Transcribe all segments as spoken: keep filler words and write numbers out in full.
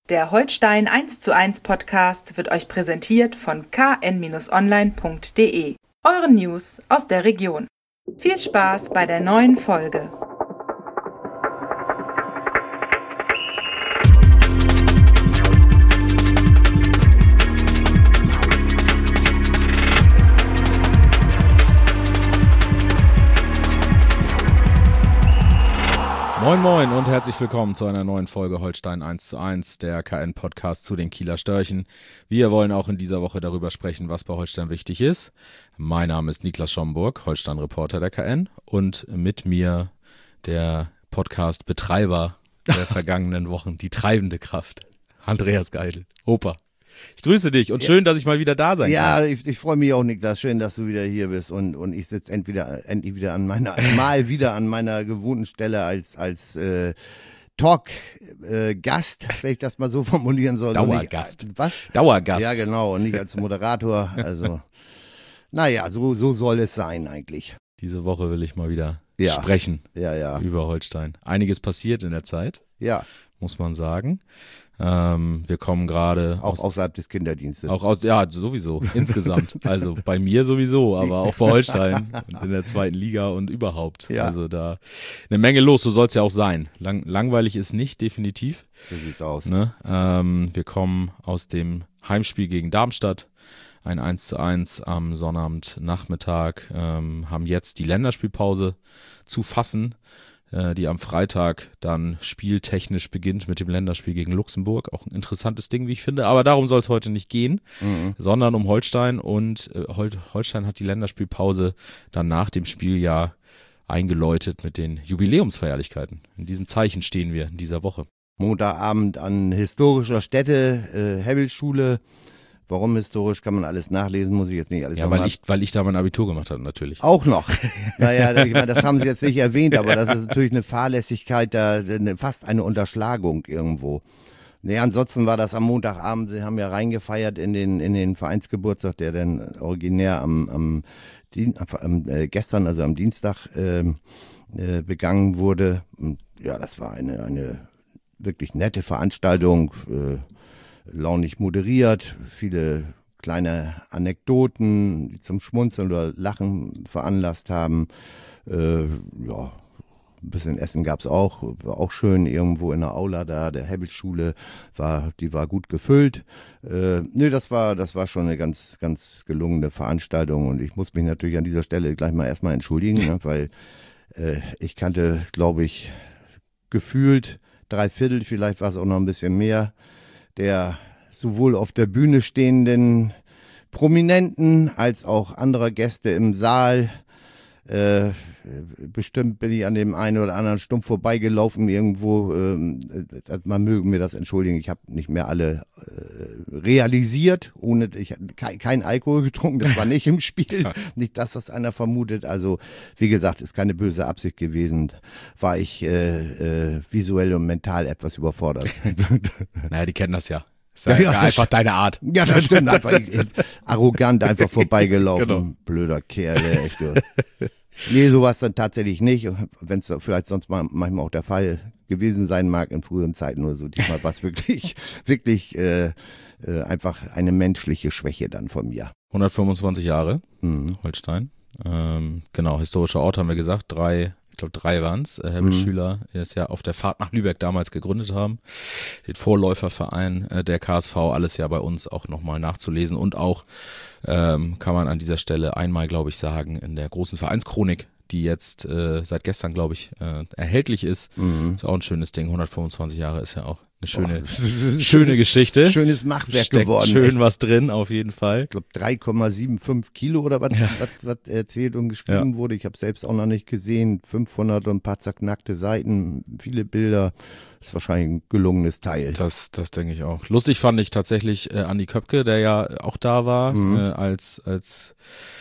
Der Holstein eins zu eins Podcast wird euch präsentiert von k n online punkt d e, euren News aus der Region. Viel Spaß bei der neuen Folge. Moin Moin und herzlich willkommen zu einer neuen Folge Holstein eins zu eins, der K N-Podcast zu den Kieler Störchen. Wir wollen auch in dieser Woche darüber sprechen, was bei Holstein wichtig ist. Mein Name ist Niklas Schomburg, Holstein-Reporter der K N, und mit mir der Podcast-Betreiber der vergangenen Wochen, die treibende Kraft, Andreas Geidel. Opa, ich grüße dich und schön, dass ich mal wieder da sein ja, kann. Ja, ich, ich freue mich auch, Niklas. Schön, dass du wieder hier bist und, und ich sitze entweder endlich wieder an meiner, mal wieder an meiner gewohnten Stelle als, als äh, Talk-Gast, äh, wenn ich das mal so formulieren soll. Dauergast. Nicht, was? Dauergast. Ja, genau, und nicht als Moderator. Also, naja, so, so soll es sein eigentlich. Diese Woche will ich mal wieder ja. sprechen ja, ja. über Holstein. Einiges passiert in der Zeit, ja. muss man sagen. Ähm, wir kommen gerade auch aus, außerhalb des Kinderdienstes. Auch aus, ja, sowieso, insgesamt. Also bei mir sowieso, aber auch bei Holstein und in der zweiten Liga und überhaupt. Ja. Also da eine Menge los, so soll es ja auch sein. Lang, langweilig ist nicht, definitiv. So sieht's aus. Ne? Ähm, wir kommen aus dem Heimspiel gegen Darmstadt. Ein eins zu eins am Sonnabendnachmittag, ähm, haben jetzt die Länderspielpause zu fassen, die am Freitag dann spieltechnisch beginnt mit dem Länderspiel gegen Luxemburg. Auch ein interessantes Ding, wie ich finde. Aber darum soll es heute nicht gehen, mhm. sondern um Holstein. Und äh, Hol- Holstein hat die Länderspielpause dann nach dem Spieljahr eingeläutet mit den Jubiläumsfeierlichkeiten. In diesem Zeichen stehen wir in dieser Woche. Montagabend an historischer Stätte, äh, Hebbelschule. Warum historisch, kann man alles nachlesen, muss ich jetzt nicht alles Ja, weil ich, weil ich da mein Abitur gemacht habe, natürlich. Auch noch. Naja, ich meine, das haben Sie jetzt nicht erwähnt, aber das ist natürlich eine Fahrlässigkeit, da, eine, fast eine Unterschlagung irgendwo. Nee, ansonsten war das am Montagabend, Sie haben ja reingefeiert in den, in den Vereinsgeburtstag, der dann originär am, am, Dien, am äh, gestern, also am Dienstag äh, äh, begangen wurde. Und ja, das war eine, eine wirklich nette Veranstaltung, äh, launig moderiert, viele kleine Anekdoten, die zum Schmunzeln oder Lachen veranlasst haben. Äh, ja, ein bisschen Essen gab's auch, war auch schön irgendwo in der Aula da, der Hebbelschule, war, die war gut gefüllt. Äh, nö, das war, das war schon eine ganz, ganz gelungene Veranstaltung und ich muss mich natürlich an dieser Stelle gleich mal erstmal entschuldigen, ne, weil äh, ich kannte, glaube ich, gefühlt drei Viertel, vielleicht war es auch noch ein bisschen mehr, der sowohl auf der Bühne stehenden Prominenten als auch anderer Gäste im Saal. Äh, bestimmt bin ich an dem einen oder anderen stumpf vorbeigelaufen irgendwo. Äh, man möge mir das entschuldigen, ich habe nicht mehr alle äh, realisiert. Ohne, ich habe kein, kein Alkohol getrunken, das war nicht im Spiel. Nicht, dass das einer vermutet. Also wie gesagt, ist keine böse Absicht gewesen. War ich äh, äh, visuell und mental etwas überfordert. Naja, die kennen das ja. Ist ja, ja, ja, ja einfach deine Art. Ja, das stimmt. Einfach arrogant einfach vorbeigelaufen. Genau. Blöder Kerl, echt. Nee, sowas dann tatsächlich nicht. Wenn es vielleicht sonst mal manchmal auch der Fall gewesen sein mag in früheren Zeiten, nur so diesmal war es wirklich, wirklich äh, äh, einfach eine menschliche Schwäche dann von mir. hundertfünfundzwanzig Jahre, mhm. Holstein. Ähm, genau, historischer Ort haben wir gesagt, drei Ich glaube, drei waren es. Äh, Hebbelschüler, die es ja auf der Fahrt nach Lübeck damals gegründet haben. Den Vorläuferverein äh, der K S V, alles ja bei uns auch nochmal nachzulesen. Und auch ähm, kann man an dieser Stelle einmal, glaube ich, sagen, in der großen Vereinschronik, die jetzt äh, seit gestern, glaube ich, äh, erhältlich ist. Mhm. Ist auch ein schönes Ding. hundertfünfundzwanzig Jahre ist ja auch eine schöne, oh, schöne Geschichte. Schönes Machwerk Steckt geworden. Schön was drin, auf jeden Fall. Ich glaube drei Komma fünfundsiebzig Kilo oder was, ja. was, was erzählt und geschrieben ja. wurde. Ich habe selbst auch noch nicht gesehen. fünfhundert und ein paar zerknackte Seiten, viele Bilder. Das ist wahrscheinlich ein gelungenes Teil. Das, das denke ich auch. Lustig fand ich tatsächlich äh, Andi Köpke, der ja auch da war, mhm. äh, als als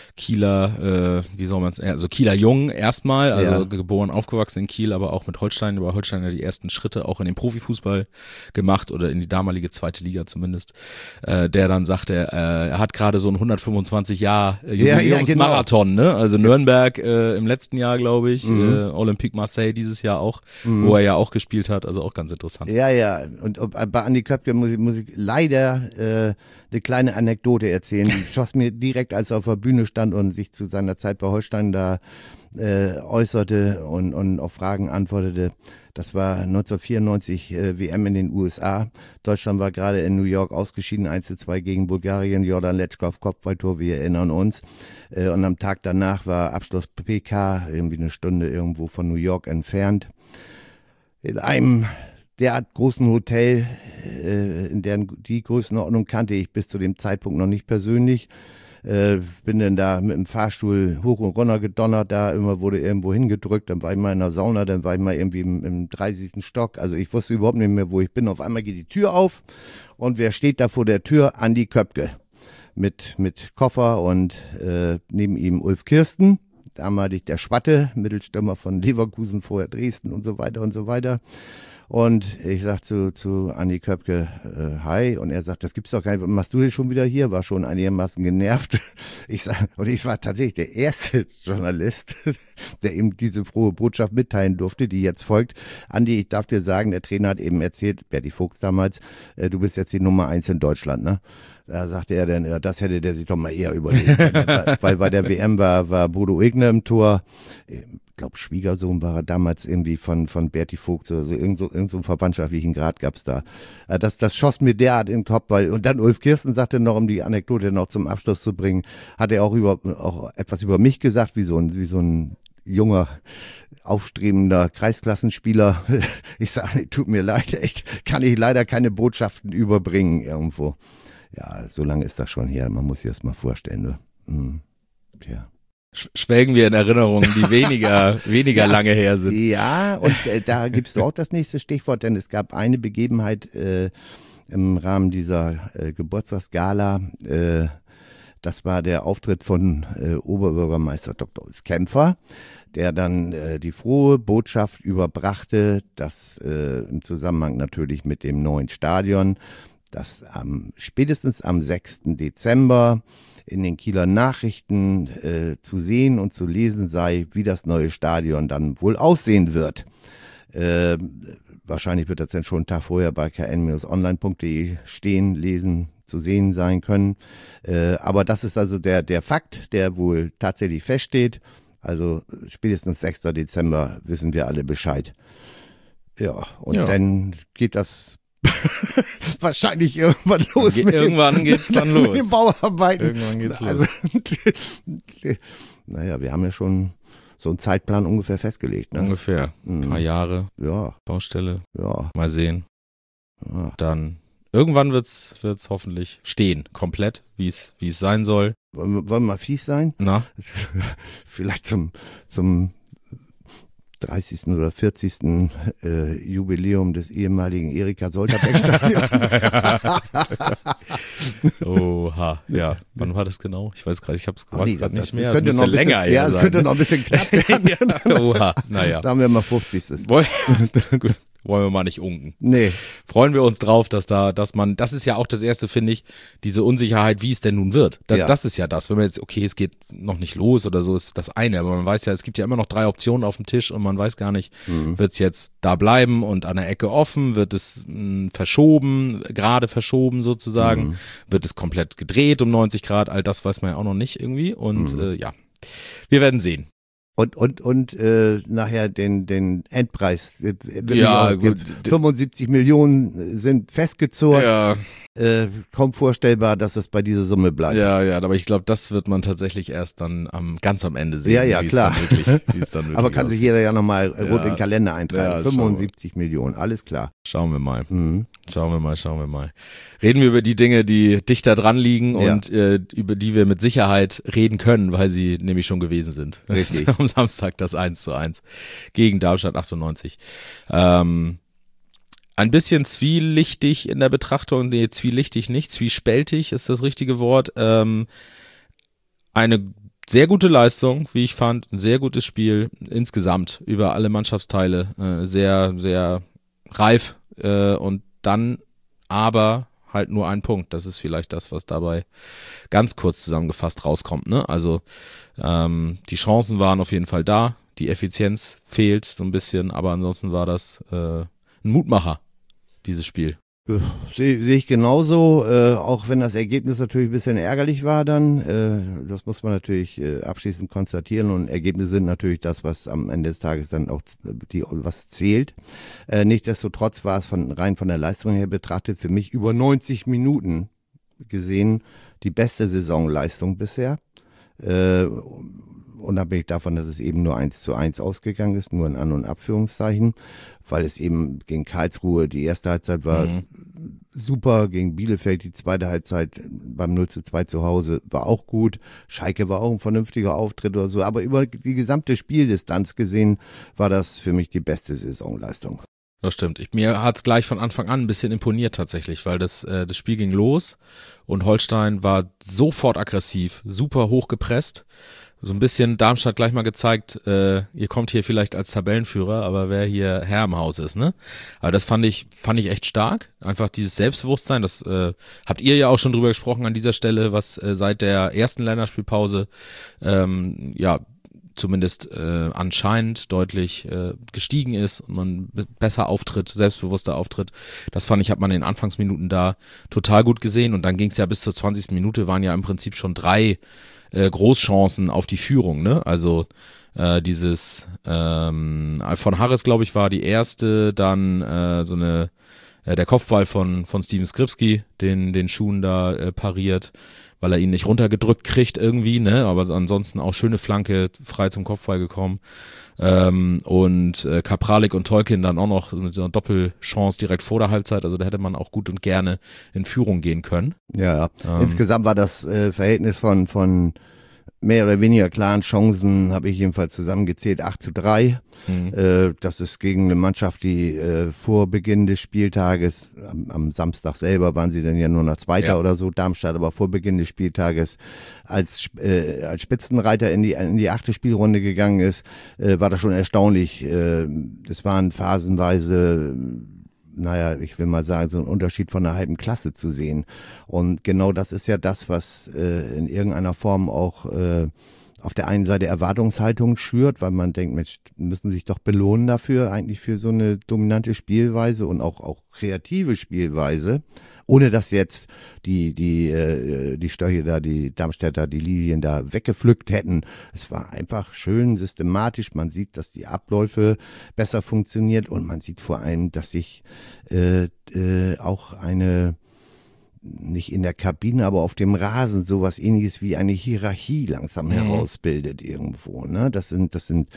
Kieler, äh, wie soll man es, also Kieler Jung erstmal, also ja. geboren, aufgewachsen in Kiel, aber auch mit Holstein, über Holstein ja die ersten Schritte auch in den Profifußball gemacht oder in die damalige zweite Liga zumindest, äh, der dann sagte, äh, er hat gerade so ein hundertfünfundzwanzig Jahr äh, Jubiläumsmarathon, ja, ja, genau. ne? Also Nürnberg äh, im letzten Jahr, glaube ich, mhm. äh, Olympique Marseille dieses Jahr auch, mhm. wo er ja auch gespielt hat, also auch ganz interessant. Ja, ja, und bei Andi Köpke muss ich, muss ich leider äh, eine kleine Anekdote erzählen, die schoss mir direkt, als er auf der Bühne stand und sich zu seiner Zeit bei Holstein da äh, äußerte und, und auf Fragen antwortete. Das war neunzehnhundertvierundneunzig äh, W M in den U S A. Deutschland war gerade in New York ausgeschieden, eins zu zwei gegen Bulgarien, Jordan Letschkow, Kopfballtor, wir erinnern uns. Äh, und am Tag danach war Abschluss P K, irgendwie eine Stunde irgendwo von New York entfernt. In einem derart großen Hotel, äh, in deren die Größenordnung kannte ich bis zu dem Zeitpunkt noch nicht persönlich. Äh, bin dann da mit dem Fahrstuhl hoch und runter gedonnert, da immer wurde irgendwo hingedrückt, dann war ich mal in der Sauna, dann war ich mal irgendwie im, im dreißigsten Stock, also ich wusste überhaupt nicht mehr, wo ich bin. Auf einmal geht die Tür auf und wer steht da vor der Tür? Andi Köpke mit, mit Koffer und äh, neben ihm Ulf Kirsten, damalig der Schwatte, Mittelstürmer von Leverkusen, vorher Dresden und so weiter und so weiter. Und ich sag zu, zu Andi Köpke, äh, hi, und er sagt, das gibt's doch gar nicht, machst du das schon wieder hier? War schon einigermaßen genervt. Ich sag, und ich war tatsächlich der erste Journalist, der ihm diese frohe Botschaft mitteilen durfte, die jetzt folgt. Andi, ich darf dir sagen, der Trainer hat eben erzählt, Berti Fuchs damals, äh, du bist jetzt die Nummer eins in Deutschland, ne? Da sagte er dann, ja, das hätte der sich doch mal eher überlegt. Weil bei der W M war, war Bodo Egner im Tor. Ich glaube, Schwiegersohn war er damals irgendwie von, von Berti Vogt, also irgend so, irgend so einen verwandtschaftlichen Grad gab's da. Das, das schoss mir derart in den Kopf, weil, und dann Ulf Kirsten sagte noch, um die Anekdote noch zum Abschluss zu bringen, hat er auch über, auch etwas über mich gesagt, wie so ein, wie so ein junger, aufstrebender Kreisklassenspieler. Ich sage, tut mir leid, echt, kann ich leider keine Botschaften überbringen irgendwo. Ja, so lange ist das schon her, man muss sich das mal vorstellen. Ne? Hm. Tja. Schwelgen wir in Erinnerungen, die weniger, weniger ja, lange her sind. Ja, und äh, da gibst du auch das nächste Stichwort, denn es gab eine Begebenheit äh, im Rahmen dieser äh, Geburtstagsgala, äh, das war der Auftritt von äh, Oberbürgermeister Doktor Ulf Kämpfer, der dann äh, die frohe Botschaft überbrachte, dass äh, im Zusammenhang natürlich mit dem neuen Stadion, dass am spätestens am sechsten Dezember in den Kieler Nachrichten äh, zu sehen und zu lesen sei, wie das neue Stadion dann wohl aussehen wird. Äh, wahrscheinlich wird das dann schon einen Tag vorher bei k n Bindestrich online punkt de stehen, lesen, zu sehen sein können. Äh, aber das ist also der, der Fakt, der wohl tatsächlich feststeht. Also spätestens sechsten Dezember wissen wir alle Bescheid. Ja, und ja. Dann geht das wahrscheinlich irgendwann los. Ge- mit irgendwann den, geht's dann los. Mit den Bauarbeiten. Irgendwann geht's also, los. Naja, wir haben ja schon so einen Zeitplan ungefähr festgelegt. Ne? Ungefähr. Ein paar Jahre. Ja. Baustelle. Ja. Mal sehen. Ja. Dann irgendwann wird's, wird's hoffentlich stehen. Komplett, wie es, wie es sein soll. Wollen wir, wollen wir mal fies sein? Na? Vielleicht zum, zum dreißigsten oder vierzigsten Äh, Jubiläum des ehemaligen Erika Solterbeck-Stadions. Oha, ja. Wann war das genau? Ich weiß gerade, ich habe es oh, nee, gerade nicht mehr. Es könnte noch ein bisschen, länger ja, es sein, könnte ne? noch ein bisschen knapp werden. Ja, oha, naja. Sagen wir mal fünfzigstes Woll- Gut. Wollen wir mal nicht unken. Nee. Freuen wir uns drauf, dass da, dass man, das ist ja auch das Erste, finde ich, diese Unsicherheit, wie es denn nun wird. Das, ja. das ist ja das. Wenn man jetzt, okay, es geht noch nicht los oder so, ist das eine. Aber man weiß ja, es gibt ja immer noch drei Optionen auf dem Tisch und man weiß gar nicht, mhm. wird es jetzt da bleiben und an der Ecke offen, wird es mh, verschoben, gerade verschoben sozusagen, mhm. wird es komplett gedreht um neunzig Grad, all das weiß man ja auch noch nicht irgendwie. Und mhm. äh, ja, wir werden sehen. Und und und äh, nachher den den Endpreis. Ja, auch, gut. fünfundsiebzig Millionen sind festgezurrt. Ja. Äh, kaum vorstellbar, dass es bei dieser Summe bleibt. Ja, ja, aber ich glaube, das wird man tatsächlich erst dann am ganz am Ende sehen. Ja, ja, wie klar. Es dann wirklich, wie es dann wirklich aber kann sich jeder ja nochmal rot ja. in den Kalender eintragen. Ja, fünfundsiebzig Millionen, alles klar. Schauen wir mal. Mhm. Schauen wir mal, schauen wir mal. Reden wir über die Dinge, die dichter dran liegen ja. und äh, über die wir mit Sicherheit reden können, weil sie nämlich schon gewesen sind. Richtig. Am Samstag das eins zu eins gegen Darmstadt achtundneunzig. Ähm, ein bisschen zwielichtig in der Betrachtung, nee, zwielichtig nicht, zwiespältig ist das richtige Wort. Ähm, eine sehr gute Leistung, wie ich fand, ein sehr gutes Spiel insgesamt über alle Mannschaftsteile, äh, sehr, sehr reif äh, und dann aber halt nur ein Punkt. Das ist vielleicht das, was dabei ganz kurz zusammengefasst rauskommt. Ne? Also ähm, die Chancen waren auf jeden Fall da, die Effizienz fehlt so ein bisschen, aber ansonsten war das äh, ein Mutmacher, dieses Spiel. Sehe seh ich genauso, äh, auch wenn das Ergebnis natürlich ein bisschen ärgerlich war dann. Äh, das muss man natürlich äh, abschließend konstatieren und Ergebnisse sind natürlich das, was am Ende des Tages dann auch die, was zählt. Äh, nichtsdestotrotz war es von rein von der Leistung her betrachtet für mich über neunzig Minuten gesehen die beste Saisonleistung bisher. Äh, unabhängig davon, dass es eben nur eins zu eins ausgegangen ist, nur in An- und Abführungszeichen, weil es eben gegen Karlsruhe, die erste Halbzeit war mhm. super, gegen Bielefeld die zweite Halbzeit beim null zu zwei zu Hause war auch gut, Schalke war auch ein vernünftiger Auftritt oder so, aber über die gesamte Spieldistanz gesehen war das für mich die beste Saisonleistung. Das stimmt. Ich, mir hat es gleich von Anfang an ein bisschen imponiert tatsächlich, weil das, äh, das Spiel ging los und Holstein war sofort aggressiv, super hoch gepresst. So ein bisschen Darmstadt gleich mal gezeigt, äh, ihr kommt hier vielleicht als Tabellenführer, aber wer hier Herr im Haus ist, ne? Aber das fand ich, fand ich echt stark. Einfach dieses Selbstbewusstsein, das äh, habt ihr ja auch schon drüber gesprochen an dieser Stelle, was äh, seit der ersten Länderspielpause ähm, ja zumindest äh, anscheinend deutlich äh, gestiegen ist und man besser auftritt, selbstbewusster auftritt. Das fand ich, hat man in den Anfangsminuten da total gut gesehen und dann ging es ja bis zur zwanzigsten Minute, waren ja im Prinzip schon drei äh, Großchancen auf die Führung, ne? Also äh, dieses ähm, von Harris, glaube ich, war die erste, dann äh, so eine äh, der Kopfball von von Steven Skripski, den den Schuhen da äh, pariert, weil er ihn nicht runtergedrückt kriegt irgendwie, ne, aber ansonsten auch schöne Flanke, frei zum Kopfball gekommen. Ähm, und äh, Kapralik und Tolkin dann auch noch mit so einer Doppelchance direkt vor der Halbzeit, also da hätte man auch gut und gerne in Führung gehen können. Ja, ähm, insgesamt war das äh, Verhältnis von von mehr oder weniger klaren Chancen, habe ich jedenfalls zusammengezählt, acht zu drei. Mhm. Äh, das ist gegen eine Mannschaft, die äh, vor Beginn des Spieltages, am, am Samstag selber waren sie dann ja nur noch Zweiter ja. oder so, Darmstadt, aber vor Beginn des Spieltages als äh, als Spitzenreiter in die in die achte Spielrunde gegangen ist, äh, war das schon erstaunlich. Äh, das waren phasenweise naja, ich will mal sagen, so ein Unterschied von einer halben Klasse zu sehen. Und genau das ist ja das, was äh, in irgendeiner Form auch äh, auf der einen Seite Erwartungshaltung schürt, weil man denkt, Mensch, müssen sich doch belohnen dafür, eigentlich für so eine dominante Spielweise und auch auch kreative Spielweise. Ohne dass jetzt die die äh, die Störche da, die Darmstädter, die Lilien da weggepflückt hätten. Es war einfach schön systematisch. Man sieht, dass die Abläufe besser funktioniert und man sieht vor allem, dass sich äh, äh, auch eine nicht in der Kabine, aber auf dem Rasen sowas Ähnliches wie eine Hierarchie langsam mhm. herausbildet irgendwo. Ne, das sind das sind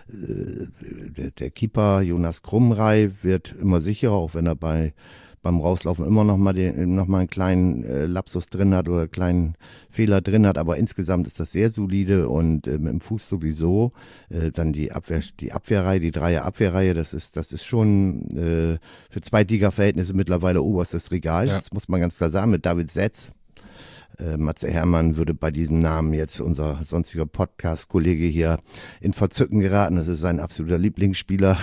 äh, der, der Keeper Jonas Krumrei wird immer sicherer, auch wenn er bei beim Rauslaufen immer noch mal den, noch mal einen kleinen äh, Lapsus drin hat oder einen kleinen Fehler drin hat, aber insgesamt ist das sehr solide und äh, mit dem Fuß sowieso. Äh, dann die Abwehr, die Abwehrreihe, die Dreier Abwehrreihe, das ist, das ist schon äh, für Zweitliga-Verhältnisse mittlerweile oberstes Regal. Ja. Das muss man ganz klar sagen, mit David Setz. Äh, Matze Hermann würde bei diesem Namen jetzt unser sonstiger Podcast-Kollege hier in Verzücken geraten. Das ist sein absoluter Lieblingsspieler.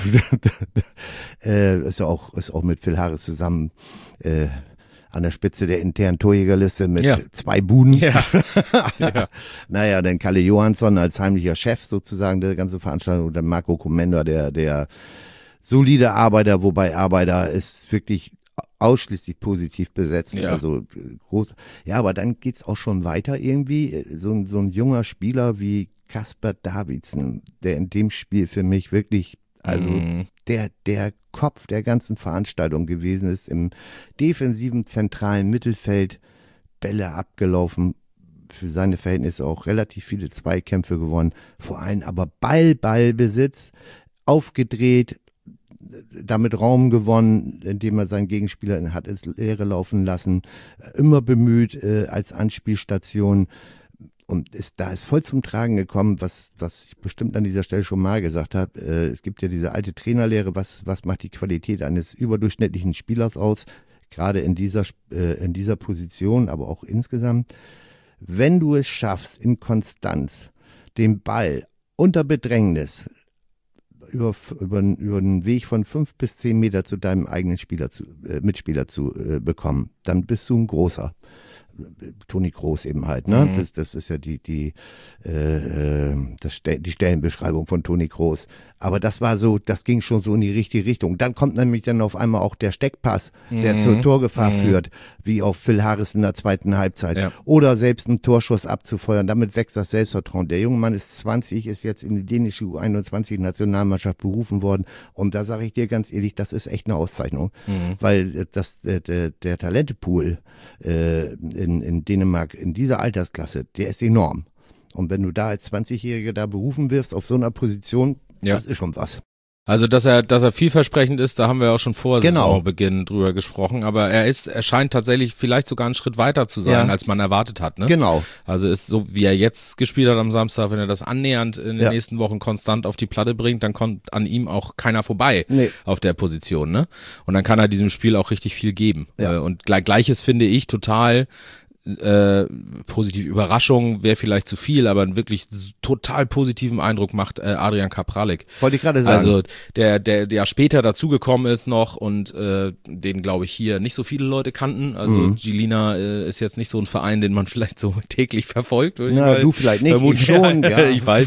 äh, ist ja auch, ist auch mit Phil Harris zusammen äh, an der Spitze der internen Torjägerliste mit ja. zwei Buden. Ja. ja. Naja, dann Kalle Johansson als heimlicher Chef sozusagen der ganzen Veranstaltung und dann Marco Komenda, der, der solide Arbeiter, wobei Arbeiter ist wirklich ausschließlich positiv besetzt, ja. also groß. Ja, aber dann geht's auch schon weiter irgendwie. So ein, so ein junger Spieler wie Kasper Davidsen, der in dem Spiel für mich wirklich, also mm. der, der Kopf der ganzen Veranstaltung gewesen ist, im defensiven zentralen Mittelfeld Bälle abgelaufen, für seine Verhältnisse auch relativ viele Zweikämpfe gewonnen, vor allem aber Ball, Ballbesitz, aufgedreht, damit Raum gewonnen, indem er seinen Gegenspieler hat ins Leere laufen lassen, immer bemüht äh, als Anspielstation und ist da ist voll zum Tragen gekommen, was was ich bestimmt an dieser Stelle schon mal gesagt habe. Äh, es gibt ja diese alte Trainerlehre, was was macht die Qualität eines überdurchschnittlichen Spielers aus, gerade in dieser äh, in dieser Position, aber auch insgesamt. Wenn du es schaffst, in Konstanz den Ball unter Bedrängnis über, über, über einen Weg von fünf bis zehn Meter zu deinem eigenen Spieler zu, äh, Mitspieler zu äh, bekommen, dann bist du ein großer. Toni Kroos eben halt, ne? Mhm. Das, das ist ja die die äh, das die Stellenbeschreibung von Toni Kroos. Aber das war so, das ging schon so in die richtige Richtung. Dann kommt nämlich dann auf einmal auch der Steckpass, der mhm. zur Torgefahr mhm. führt, wie auf Phil Harris in der zweiten Halbzeit. Ja. Oder selbst einen Torschuss abzufeuern. Damit wächst das Selbstvertrauen. Der junge Mann ist zwanzig, ist jetzt in die dänische U einundzwanzig-Nationalmannschaft berufen worden. Und da sage ich dir ganz ehrlich, das ist echt eine Auszeichnung. Mhm. Weil das der, der, der Talentepool äh, in, in Dänemark in dieser Altersklasse, der ist enorm. Und wenn du da als zwanzigjähriger da berufen wirst auf so einer Position, ja. das ist schon was. Also, dass er, dass er vielversprechend ist, da haben wir auch schon vor genau. Saisonbeginn drüber gesprochen, aber er ist, er scheint tatsächlich vielleicht sogar einen Schritt weiter zu sein, ja. als man erwartet hat, ne? Genau. Also ist so, wie er jetzt gespielt hat am Samstag, wenn er das annähernd in den ja. nächsten Wochen konstant auf die Platte bringt, dann kommt an ihm auch keiner vorbei nee. auf der Position, ne? Und dann kann er diesem Spiel auch richtig viel geben. Ja. Und Gleiches finde ich total Äh, positive Überraschung wäre vielleicht zu viel, aber einen wirklich total positiven Eindruck macht äh, Adrian Kapralek. Wollte ich gerade sagen. Also der, der, der später dazugekommen ist noch und äh, den glaube ich hier nicht so viele Leute kannten. Also mhm. Žilina äh, ist jetzt nicht so ein Verein, den man vielleicht so täglich verfolgt. Würde Na, ich mal du vielleicht nicht, ich schon. Ja. Ich weiß.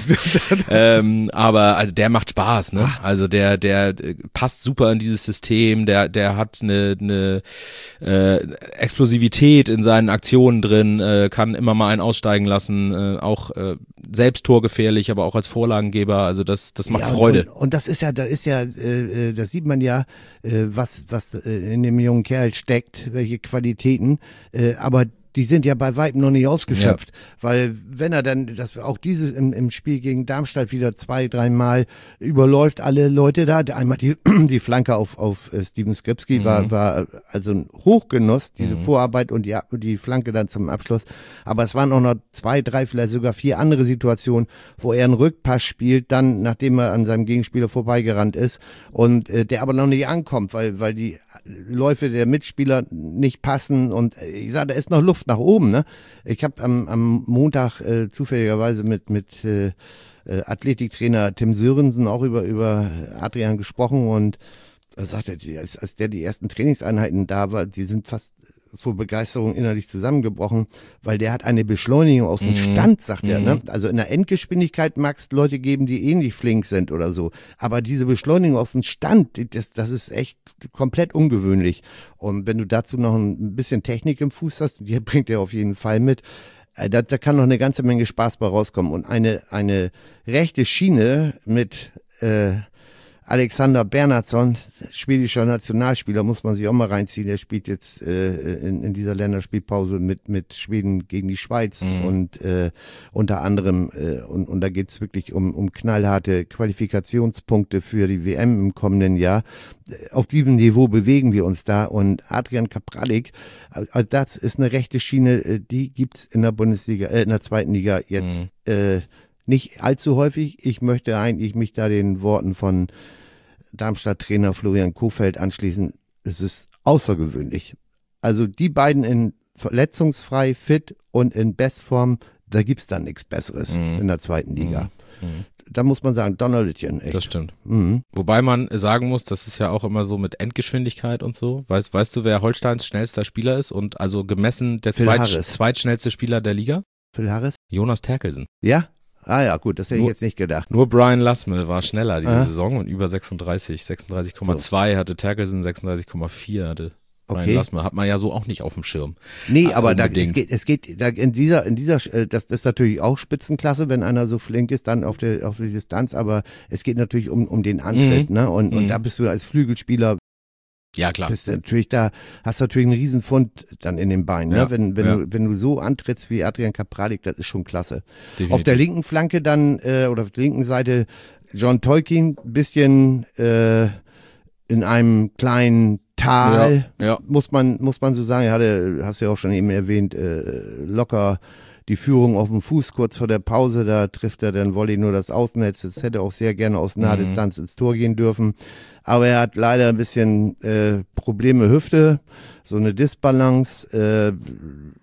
ähm, aber also der macht Spaß, ne? Also der, der passt super in dieses System. Der, der hat eine, eine äh, Explosivität in seinen Aktionen drin, äh, kann immer mal einen aussteigen lassen, äh, auch äh, selbst torgefährlich, aber auch als Vorlagengeber, also das das macht ja, Freude. Und, und das ist ja, da ist ja, äh, da sieht man ja, äh, was was äh, in dem jungen Kerl steckt, welche Qualitäten, äh, aber die sind ja bei weitem noch nicht ausgeschöpft, ja. weil wenn er dann, das auch dieses im, im Spiel gegen Darmstadt wieder zwei, dreimal überläuft, alle Leute da, einmal die, die Flanke auf, auf Steven Skripski mhm. war, war also ein Hochgenuss, diese mhm. Vorarbeit und die, die Flanke dann zum Abschluss, aber es waren auch noch zwei, drei, vielleicht sogar vier andere Situationen, wo er einen Rückpass spielt, dann, nachdem er an seinem Gegenspieler vorbeigerannt ist und äh, der aber noch nicht ankommt, weil, weil die Läufe der Mitspieler nicht passen und ich sage, da ist noch Luft nach oben, ne? Ich habe am, am Montag äh, zufälligerweise mit mit äh, Athletiktrainer Tim Sörensen auch über über Adrian gesprochen und da sagte er, als, als der die ersten Trainingseinheiten da war, die sind fast vor Begeisterung innerlich zusammengebrochen, weil der hat eine Beschleunigung aus dem mhm. Stand, sagt mhm. er. Ne? Also in der Endgeschwindigkeit mag es Leute geben, die ähnlich flink sind oder so. Aber diese Beschleunigung aus dem Stand, das, das ist echt komplett ungewöhnlich. Und wenn du dazu noch ein bisschen Technik im Fuß hast, die bringt er auf jeden Fall mit, da, da kann noch eine ganze Menge Spaß bei rauskommen. Und eine, eine rechte Schiene mit äh, Alexander Bernhardsson, schwedischer Nationalspieler, muss man sich auch mal reinziehen. Der spielt jetzt äh, in, in dieser Länderspielpause mit mit Schweden gegen die Schweiz mhm. und äh, unter anderem äh, und, und da geht's wirklich um um knallharte Qualifikationspunkte für die W M im kommenden Jahr. Auf diesem Niveau bewegen wir uns da und Adrian Kapralek, also das ist eine rechte Schiene, die gibt's in der Bundesliga, äh, in der zweiten Liga jetzt mhm. äh, nicht allzu häufig. Ich möchte eigentlich mich da den Worten von Darmstadt-Trainer Florian Kohfeldt anschließen. Es ist außergewöhnlich. Also die beiden in verletzungsfrei, fit und in Bestform, da gibt's dann nichts Besseres mhm. in der zweiten Liga. Mhm. Da muss man sagen, Donnerlittchen, echt. Das stimmt. Mhm. Wobei man sagen muss, das ist ja auch immer so mit Endgeschwindigkeit und so. Weißt, weißt du, wer Holsteins schnellster Spieler ist und also gemessen der zweit, zweitschnellste Spieler der Liga? Phil Harris? Jonas Terkelsen. Ja? Ah ja, gut, das hätte nur, ich jetzt nicht gedacht. Nur Brian Lassmel war schneller diese ah. Saison und über sechsunddreißig. sechsunddreißig Komma zwei so. Hatte Terkelsen, sechsunddreißig Komma vier hatte Brian okay. Lassmel. Hat man ja so auch nicht auf dem Schirm. Nee, aber da, es geht, es geht da in dieser, in dieser, das, das ist natürlich auch Spitzenklasse, wenn einer so flink ist, dann auf der, auf der Distanz, aber es geht natürlich um, um den Antritt, mhm. ne? Und, mhm. und da bist du als Flügelspieler Ja, klar. Bist natürlich da, hast natürlich einen Riesenfund dann in den Beinen, ja, ne? Wenn, wenn ja. du, wenn du so antrittst wie Adrian Kapralek, das ist schon klasse. Definitiv. Auf der linken Flanke dann, äh, oder auf der linken Seite John Tolkien, bisschen, äh, in einem kleinen Tal, ja, ja. muss man, muss man so sagen. Er hatte, hast du ja auch schon eben erwähnt, äh, locker die Führung auf dem Fuß kurz vor der Pause, da trifft er dann Volley nur das Außennetz. Das hätte auch sehr gerne aus naher Distanz mhm. ins Tor gehen dürfen. Aber er hat leider ein bisschen äh, Probleme Hüfte, so eine Disbalance. Äh,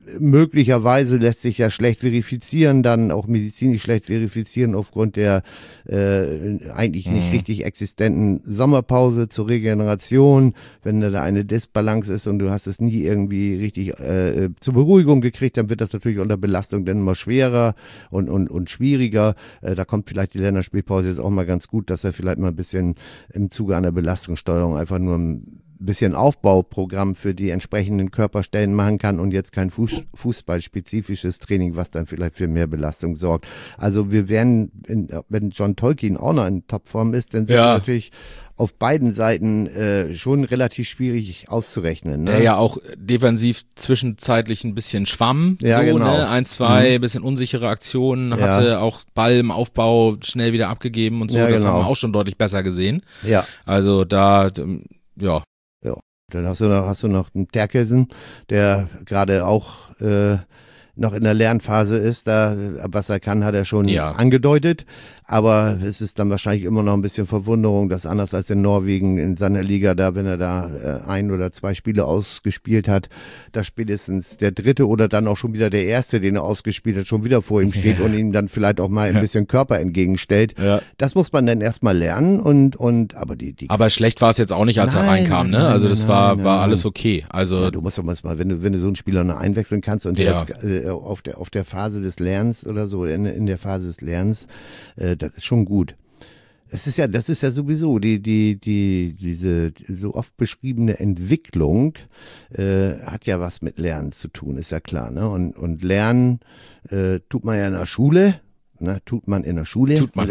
möglicherweise lässt sich ja schlecht verifizieren, dann auch medizinisch schlecht verifizieren aufgrund der äh, eigentlich nicht mhm. richtig existenten Sommerpause zur Regeneration, wenn da eine Disbalance ist und du hast es nie irgendwie richtig äh, zur Beruhigung gekriegt, dann wird das natürlich unter Belastung dann immer schwerer und, und, und schwieriger. Äh, da kommt vielleicht die Länderspielpause jetzt auch mal ganz gut, dass er vielleicht mal ein bisschen im Zuge einer Belastungssteuerung einfach nur ein bisschen Aufbauprogramm für die entsprechenden Körperstellen machen kann und jetzt kein Fuß, fußballspezifisches Training, was dann vielleicht für mehr Belastung sorgt. Also wir werden, in, wenn John Tolkien auch noch in Topform ist, dann sind ja. wir natürlich auf beiden Seiten äh, schon relativ schwierig auszurechnen. Ne? Der ja auch defensiv zwischenzeitlich ein bisschen schwamm, ja, so, genau. ne? Ein, zwei, mhm. bisschen unsichere Aktionen, ja. hatte auch Ball im Aufbau schnell wieder abgegeben und so, ja, das genau. haben wir auch schon deutlich besser gesehen. Ja. Also da, ja. Ja. Dann hast du noch, hast du noch einen Terkelsen, der gerade auch äh, noch in der Lernphase ist. Da, was er kann, hat er schon ja. angedeutet. Aber es ist dann wahrscheinlich immer noch ein bisschen Verwunderung, dass anders als in Norwegen in seiner Liga, da, wenn er da äh, ein oder zwei Spiele ausgespielt hat, dass spätestens der dritte oder dann auch schon wieder der erste, den er ausgespielt hat, schon wieder vor ihm steht ja. und ihm dann vielleicht auch mal ein bisschen Körper entgegenstellt. Ja. Das muss man dann erstmal lernen und, und, aber die, die. Aber schlecht war es jetzt auch nicht, als nein, er reinkam, ne? Nein, also das nein, war, nein, war nein. alles okay. Also. Ja, du musst doch mal, wenn du, wenn du so einen Spieler noch einwechseln kannst und der ja. ist äh, auf der, auf der Phase des Lernens oder so, in, in der Phase des Lernens, äh, das ist schon gut. Es ist ja, das ist ja sowieso die, die, die, diese so oft beschriebene Entwicklung äh, hat ja was mit Lernen zu tun, ist ja klar, ne? Und, und Lernen äh, tut man ja in der Schule, ne? Tut man in der Schule. Tut man.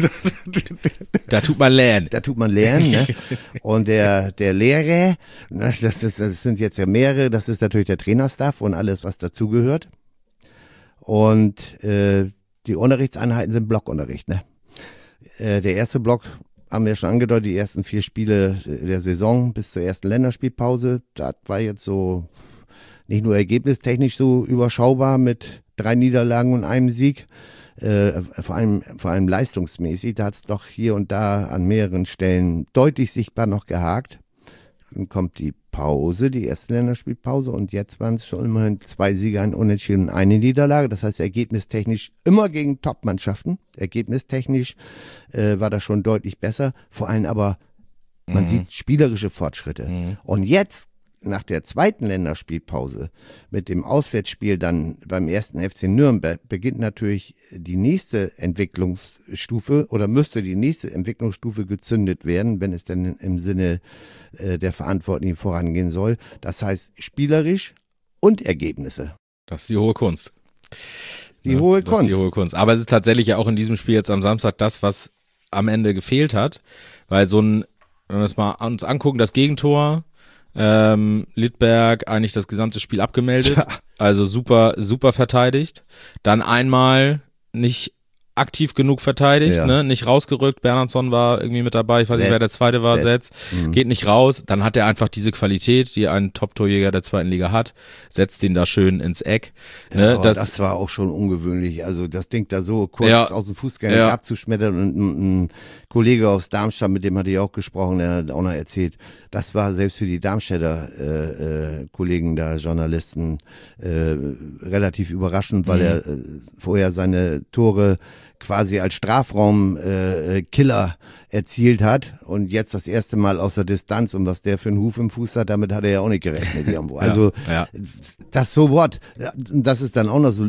Da tut man lernen. Da tut man lernen, ne? Und der, der Lehrer, ne? das ist, das sind jetzt ja mehrere, das ist natürlich der Trainerstaff und alles, was dazugehört. Und äh, die Unterrichtseinheiten sind Blockunterricht, ne? Der erste Block haben wir schon angedeutet, die ersten vier Spiele der Saison bis zur ersten Länderspielpause. Das war jetzt so nicht nur ergebnistechnisch so überschaubar mit drei Niederlagen und einem Sieg, äh, vor allem, vor allem leistungsmäßig. Da hat es doch hier und da an mehreren Stellen deutlich sichtbar noch gehakt. Dann kommt die Pause, die erste Länderspielpause und jetzt waren es schon immerhin zwei Siege, ein Unentschieden und eine Niederlage. Das heißt, ergebnistechnisch immer gegen Top-Mannschaften. Ergebnistechnisch äh, war das schon deutlich besser. Vor allem aber, man mhm. sieht spielerische Fortschritte. Mhm. Und jetzt, nach der zweiten Länderspielpause, mit dem Auswärtsspiel dann beim ersten F C Nürnberg, beginnt natürlich die nächste Entwicklungsstufe oder müsste die nächste Entwicklungsstufe gezündet werden, wenn es denn im Sinne äh, der Verantwortlichen vorangehen soll. Das heißt spielerisch und Ergebnisse. Das ist die hohe Kunst. Die ja, hohe das Kunst. Ist die hohe Kunst. Aber es ist tatsächlich ja auch in diesem Spiel jetzt am Samstag das, was am Ende gefehlt hat, weil so ein, wenn wir es mal uns angucken, das Gegentor, Ähm, Littberg eigentlich das gesamte Spiel abgemeldet, ja. also super, super verteidigt. Dann einmal nicht aktiv genug verteidigt, ja. ne, nicht rausgerückt. Bernhardsson war irgendwie mit dabei, ich weiß Setz. nicht, wer der zweite war, Setz, mhm. geht nicht raus. Dann hat er einfach diese Qualität, die ein Top-Torjäger der zweiten Liga hat, setzt ihn da schön ins Eck. Ne, ja, das, das war auch schon ungewöhnlich, also das Ding da so kurz ja. aus dem Fußgänger ja. abzuschmettern und ein, ein Kollege aus Darmstadt, mit dem hatte ich auch gesprochen, der hat auch noch erzählt, das war selbst für die Darmstädter äh, äh, Kollegen da, Journalisten, äh, relativ überraschend, weil mhm. er äh, vorher seine Tore quasi als Strafraum-Killer äh, erzielt hat und jetzt das erste Mal aus der Distanz und was der für einen Huf im Fuß hat, damit hat er ja auch nicht gerechnet irgendwo. Also ja, ja. das so what, das ist dann auch noch so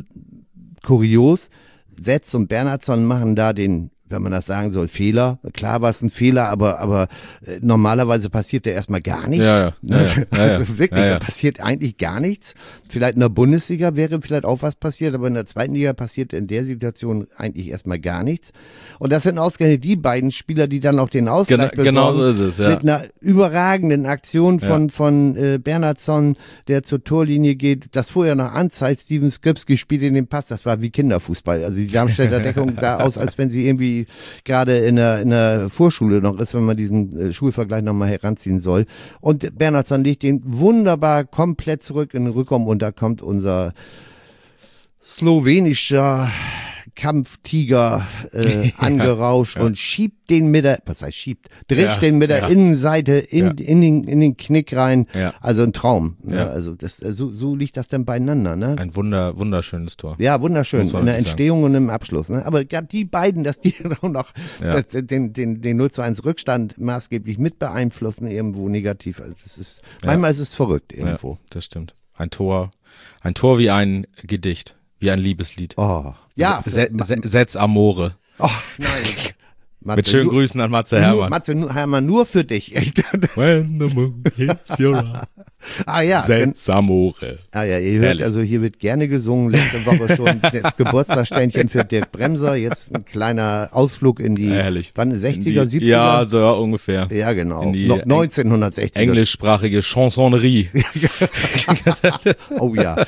kurios. Setz und Bernhardsson machen da den, wenn man das sagen soll, Fehler. Klar war es ein Fehler, aber aber äh, normalerweise passiert da erstmal gar nichts. Ja, ja, ne? ja, ja, ja, also wirklich, ja, ja. da passiert eigentlich gar nichts. Vielleicht in der Bundesliga wäre vielleicht auch was passiert, aber in der zweiten Liga passiert in der Situation eigentlich erstmal gar nichts. Und das sind ausgerechnet die beiden Spieler, die dann auch den Ausgleich genau, genau so ist es, ja. mit einer überragenden Aktion von ja. von äh, Bernhardsson, der zur Torlinie geht, das vorher noch anzeigt, Steven Skripski spielt in den Pass, das war wie Kinderfußball. Also die Darmstädter Deckung sah aus, als wenn sie irgendwie gerade in der, in der Vorschule noch ist, wenn man diesen äh, Schulvergleich nochmal heranziehen soll. Und Bernhardsson legt den wunderbar komplett zurück in den Rückraum und da kommt unser slowenischer Kampftiger äh, angerauscht ja. und schiebt den mit der, was heißt schiebt, drischt Ja, den mit der ja. Innenseite in, Ja. in, den, in den Knick rein. Ja. Also ein Traum. Ne? Ja. Also das, so, so liegt das dann beieinander. Ne? Ein wunder, wunderschönes Tor. Ja, wunderschön. Muss man In der wirklich Entstehung und im Abschluss. Ne? Aber gerade die beiden, dass die auch noch Ja. das, den, den, den null zu eins Rückstand maßgeblich mit beeinflussen, irgendwo negativ. Also das ist, manchmal ist es verrückt irgendwo. Ja, das stimmt. Ein Tor, ein Tor wie ein Gedicht, wie ein Liebeslied. Oh. Ja. Se, se, Setz Amore. Oh, nein. Matze, Mit schönen nur, Grüßen an Matze nur, Hermann. Matze nur, Hermann, nur für dich. When the moon hits your eye. Ah ja. Setz Amore. Ah ja, ihr hört, Herrlich. also hier wird gerne gesungen. Letzte Woche schon das Geburtstagsständchen für Dirk Bremser. Jetzt ein kleiner Ausflug in die, Herrlich. wann, sechziger, Die- siebziger? Ja, so ja, ungefähr. Ja, genau. in die No, neunzehnhundertsechziger. Englischsprachige Chansonnerie. Oh ja.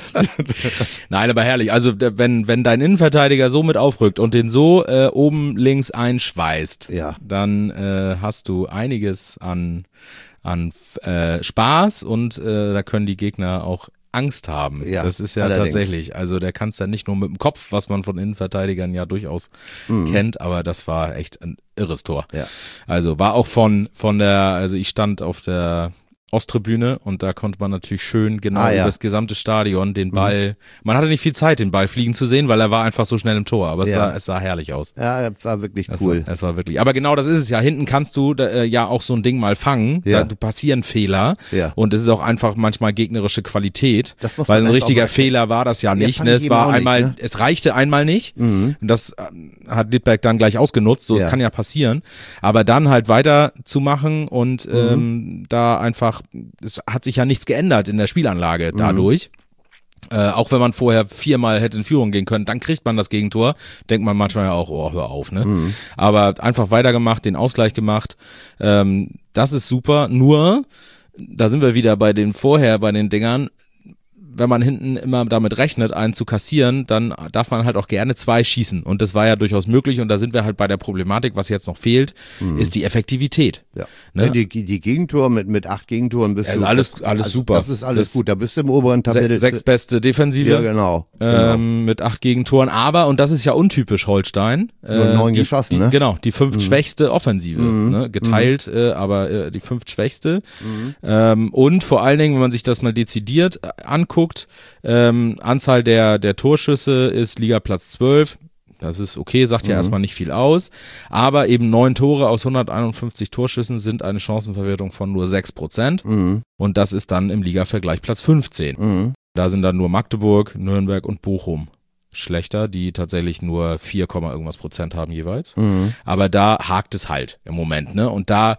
Nein, aber herrlich. Also der- wenn wenn dein Innenverteidiger so mit aufrückt und den so äh, oben links einschweißt, Ja. dann äh, hast du einiges an an äh, Spaß und äh, da können die Gegner auch Angst haben. Ja, das ist ja allerdings. tatsächlich. Also der kannst dann nicht nur mit dem Kopf, was man von Innenverteidigern ja durchaus Mhm. kennt, aber das war echt ein irres Tor. Ja. Also war auch von von der, also ich stand auf der Osttribüne und da konnte man natürlich schön genau Ah, ja. über das gesamte Stadion den Ball, man hatte nicht viel Zeit, den Ball fliegen zu sehen, weil er war einfach so schnell im Tor, aber es, Ja. sah, es sah herrlich aus. Ja, war wirklich Es cool. war, es war wirklich, aber genau das ist es ja, hinten kannst du äh, ja auch so ein Ding mal fangen, Ja. da du passieren Fehler Ja. und es ist auch einfach manchmal gegnerische Qualität, Das muss weil man ein einfach richtiger mal- Fehler war das ja Ja, nicht, fand ne? ich es eben war auch nicht, einmal, ne? es reichte einmal nicht Mhm. und das äh, hat Littberg dann gleich ausgenutzt, so es Ja. kann ja passieren, aber dann halt weiter zu machen und Mhm. ähm, da einfach, es hat sich ja nichts geändert in der Spielanlage Mhm. dadurch. Äh, auch wenn man vorher viermal hätte in Führung gehen können, dann kriegt man das Gegentor. Denkt man manchmal ja auch, oh, hör auf, ne? Mhm. Aber einfach weitergemacht, den Ausgleich gemacht. Ähm, das ist super. Nur, da sind wir wieder bei den vorher, bei den Dingern. Wenn man hinten immer damit rechnet, einen zu kassieren, dann darf man halt auch gerne zwei schießen. Und das war ja durchaus möglich. Und da sind wir halt bei der Problematik, was jetzt noch fehlt, ist die Effektivität. Ja. Ne? Ja, die, die Gegentore mit, mit acht Gegentoren bist Also du. alles- das, alles also, super. Das ist alles Das- gut. Da bist du im oberen Tabelle. Se sechs beste Defensive. Ja, genau. genau. Ähm, mit acht Gegentoren, aber, und das ist ja untypisch Holstein, äh, Nur neun die, geschossen, die, ne? Genau, die fünft schwächste Offensive, ne? Geteilt, äh, aber äh, die fünft schwächste. Ähm, und vor allen Dingen, wenn man sich das mal dezidiert äh, anguckt, ähm, Anzahl der, der Torschüsse ist Ligaplatz zwölf. Das ist okay, sagt ja erstmal nicht viel aus, aber eben neun Tore aus hunderteinundfünfzig Torschüssen sind eine Chancenverwertung von nur sechs Prozent Mhm. und das ist dann im Ligavergleich Platz fünfzehn. Mhm. Da sind dann nur Magdeburg, Nürnberg und Bochum schlechter, die tatsächlich nur vier, irgendwas Prozent haben jeweils. Mhm. Aber da hakt es halt im Moment, ne? Und da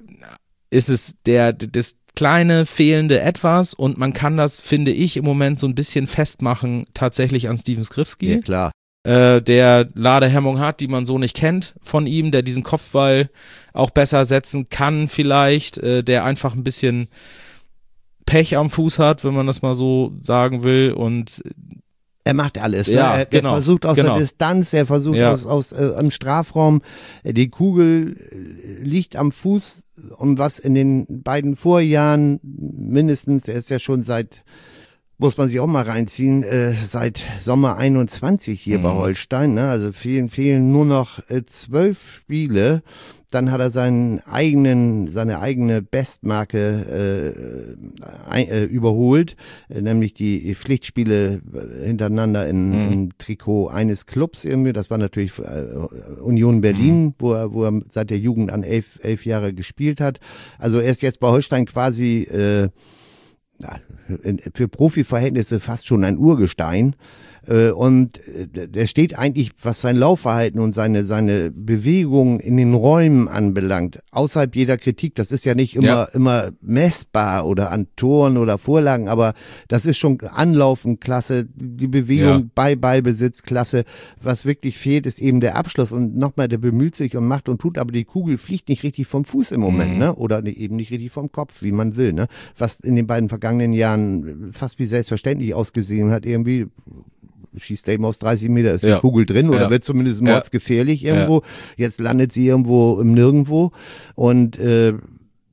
ist es der, das kleine fehlende Etwas und man kann das, finde ich, im Moment so ein bisschen festmachen tatsächlich an Steven Skripski. Ja, klar. Äh, der Ladehemmung hat, die man so nicht kennt von ihm, der diesen Kopfball auch besser setzen kann vielleicht, äh, der einfach ein bisschen Pech am Fuß hat, wenn man das mal so sagen will und Er macht alles. Ne? Ja, er, genau, er versucht aus genau. der Distanz, er versucht Ja. aus, aus äh, im Strafraum. Äh, Die Kugel äh, liegt am Fuß, um was in den beiden Vorjahren mindestens, er ist ja schon seit, muss man sich auch mal reinziehen, äh, seit Sommer einundzwanzig hier Mhm. bei Holstein. Ne? Also fehlen, fehlen nur noch äh, zwölf Spiele. Dann hat er seinen eigenen, seine eigene Bestmarke äh, ein, äh, überholt, äh, nämlich die Pflichtspiele hintereinander in, Mhm. im Trikot eines Clubs irgendwie. Das war natürlich äh, Union Berlin, Mhm. wo er, wo er seit der Jugend an elf, elf Jahre gespielt hat. Also er ist jetzt bei Holstein quasi äh, ja, für Profiverhältnisse fast schon ein Urgestein. Und der steht eigentlich, was sein Laufverhalten und seine seine Bewegung in den Räumen anbelangt, außerhalb jeder Kritik. Das ist ja nicht immer Ja. immer messbar oder an Toren oder Vorlagen, aber das ist schon Anlaufen klasse, die Bewegung Ja. bei Ballbesitz klasse. Was wirklich fehlt, ist eben der Abschluss. Und nochmal, der bemüht sich und macht und tut, aber die Kugel fliegt nicht richtig vom Fuß im Moment, Mhm. ne? Oder eben nicht richtig vom Kopf, wie man will, ne? Was in den beiden vergangenen Jahren fast wie selbstverständlich ausgesehen hat, irgendwie schießt der eben aus dreißig Meter, ist Ja. die Kugel drin oder Ja. wird zumindest Ja. mordsgefährlich irgendwo. Jetzt landet sie irgendwo im Nirgendwo und äh,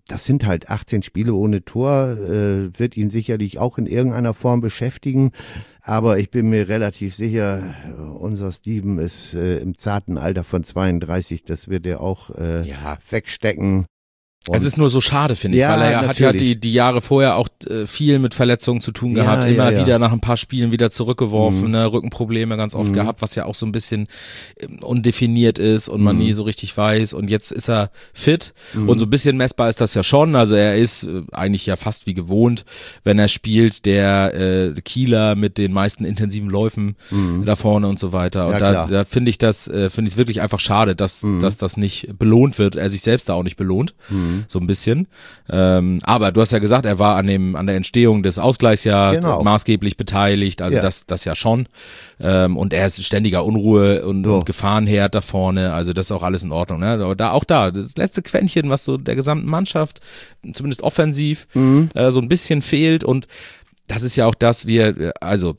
das sind halt achtzehn Spiele ohne Tor, äh, wird ihn sicherlich auch in irgendeiner Form beschäftigen. Aber ich bin mir relativ sicher, unser Steven ist äh, im zarten Alter von zweiunddreißig, das wird er auch äh, Ja. wegstecken. Und Es ist nur so schade, finde ich, Ja, weil er ja, hat ja natürlich. die, die Jahre vorher auch äh, viel mit Verletzungen zu tun Ja, gehabt, ja, immer ja. wieder nach ein paar Spielen wieder zurückgeworfen, Mhm. ne, Rückenprobleme ganz oft Mhm. gehabt, was ja auch so ein bisschen ähm, undefiniert ist und man Mhm. nie so richtig weiß, und jetzt ist er fit Mhm. und so ein bisschen messbar ist das ja schon, also er ist äh, eigentlich ja fast wie gewohnt, wenn er spielt, der äh, Kieler mit den meisten intensiven Läufen Mhm. da vorne und so weiter, und Ja, da, klar. da finde ich das, äh, finde ich es wirklich einfach schade, dass, Mhm. dass das nicht belohnt wird, er sich selbst da auch nicht belohnt, Mhm. so ein bisschen. Ähm, aber du hast ja gesagt, er war an dem an der Entstehung des Ausgleichs ja Genau. maßgeblich beteiligt, also Ja. das das ja schon. Ähm, und er ist ständiger Unruhe und, So. und Gefahrenherd da vorne, also das ist auch alles in Ordnung. Ne? Aber da auch da, das letzte Quäntchen, was so der gesamten Mannschaft, zumindest offensiv, Mhm. äh, so ein bisschen fehlt, und das ist ja auch das, wir, also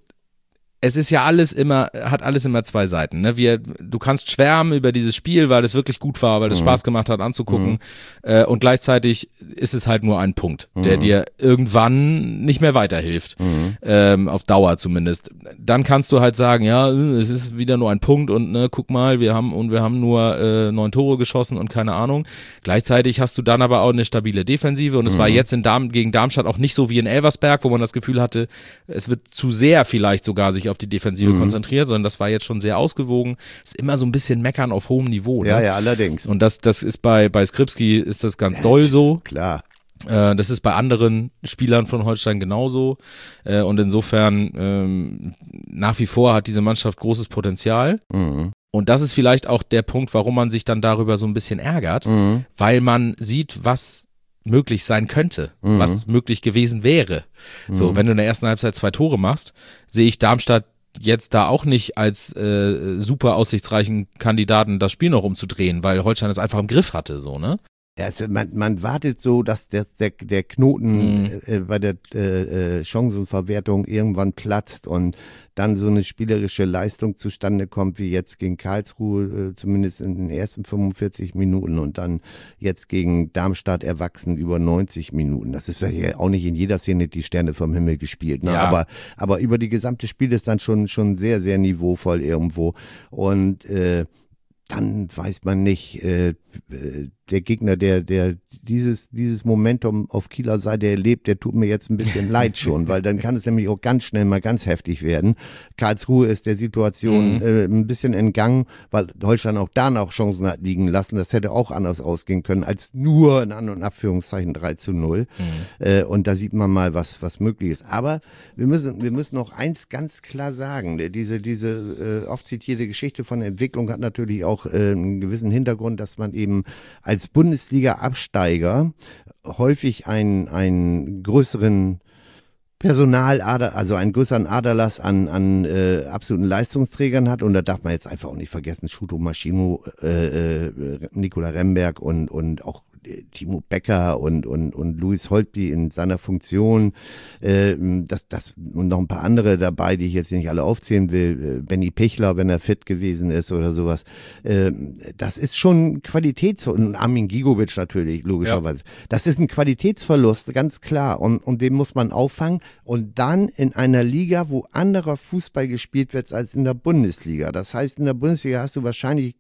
es ist ja alles immer, hat alles immer zwei Seiten. Ne? Wir, du kannst schwärmen über dieses Spiel, weil es wirklich gut war, weil es Mhm. Spaß gemacht hat anzugucken. Mhm. Äh, und gleichzeitig ist es halt nur ein Punkt, der Mhm. dir irgendwann nicht mehr weiterhilft. Mhm. Ähm, auf Dauer zumindest. Dann kannst du halt sagen, ja, es ist wieder nur ein Punkt und ne, guck mal, wir haben und wir haben nur äh, neun Tore geschossen und keine Ahnung. Gleichzeitig hast du dann aber auch eine stabile Defensive, und es Mhm. war jetzt in Darm, gegen Darmstadt auch nicht so wie in Elversberg, wo man das Gefühl hatte, es wird zu sehr vielleicht sogar sich auf die Defensive Mhm. konzentriert, sondern das war jetzt schon sehr ausgewogen. Ist immer so ein bisschen meckern auf hohem Niveau. Ja, Ne? ja, allerdings. Und das, das ist bei, bei Skripski ist das ganz doll so. Klar. Äh, das ist bei anderen Spielern von Holstein genauso. Äh, und insofern ähm, nach wie vor hat diese Mannschaft großes Potenzial. Mhm. Und das ist vielleicht auch der Punkt, warum man sich dann darüber so ein bisschen ärgert, Mhm. weil man sieht, was möglich sein könnte, Mhm. was möglich gewesen wäre. So, Mhm. wenn du in der ersten Halbzeit zwei Tore machst, sehe ich Darmstadt jetzt da auch nicht als äh, super aussichtsreichen Kandidaten, das Spiel noch umzudrehen, weil Holstein es einfach im Griff hatte, so, ne? Ja, also man, man wartet so, dass der, der, der Knoten Mhm. äh, bei der äh, äh, Chancenverwertung irgendwann platzt und dann so eine spielerische Leistung zustande kommt, wie jetzt gegen Karlsruhe, äh, zumindest in den ersten fünfundvierzig Minuten, und dann jetzt gegen Darmstadt erwachsen über neunzig Minuten. Das ist ja auch nicht in jeder Szene die Sterne vom Himmel gespielt, ne? Ja. aber, aber über die gesamte Spiel ist dann schon, schon sehr, sehr niveauvoll irgendwo, und äh, dann weiß man nicht, äh, äh, der Gegner, der, der dieses, dieses Momentum auf Kieler Seite erlebt, der tut mir jetzt ein bisschen leid schon, weil dann kann es nämlich auch ganz schnell mal ganz heftig werden. Karlsruhe ist der Situation Mhm. äh, ein bisschen entgangen, weil Holstein auch da noch Chancen hat liegen lassen. Das hätte auch anders ausgehen können als nur in An- und Abführungszeichen drei zu null. Mhm. Äh, und da sieht man mal, was, was möglich ist. Aber wir müssen, wir müssen noch eins ganz klar sagen. Diese, diese äh, oft zitierte Geschichte von Entwicklung hat natürlich auch äh, einen gewissen Hintergrund, dass man eben als Bundesliga-Absteiger häufig einen, einen größeren Personalader, also einen größeren Aderlass an, an äh, absoluten Leistungsträgern hat, und da darf man jetzt einfach auch nicht vergessen, Shuto Maschino, äh, äh, Nikola Remberg und, und auch äh, Timo Becker und, und, und Luis Holtby in seiner Funktion, äh, das, das, und noch ein paar andere dabei, die ich jetzt nicht alle aufzählen will, äh, Benny Pichler, wenn er fit gewesen ist oder sowas, äh, das ist schon Qualitäts- und Armin Gigovic natürlich, logischerweise. Ja. Das ist ein Qualitätsverlust, ganz klar, und, und den muss man auffangen, und dann in einer Liga, wo anderer Fußball gespielt wird als in der Bundesliga. Das heißt, in der Bundesliga hast du wahrscheinlich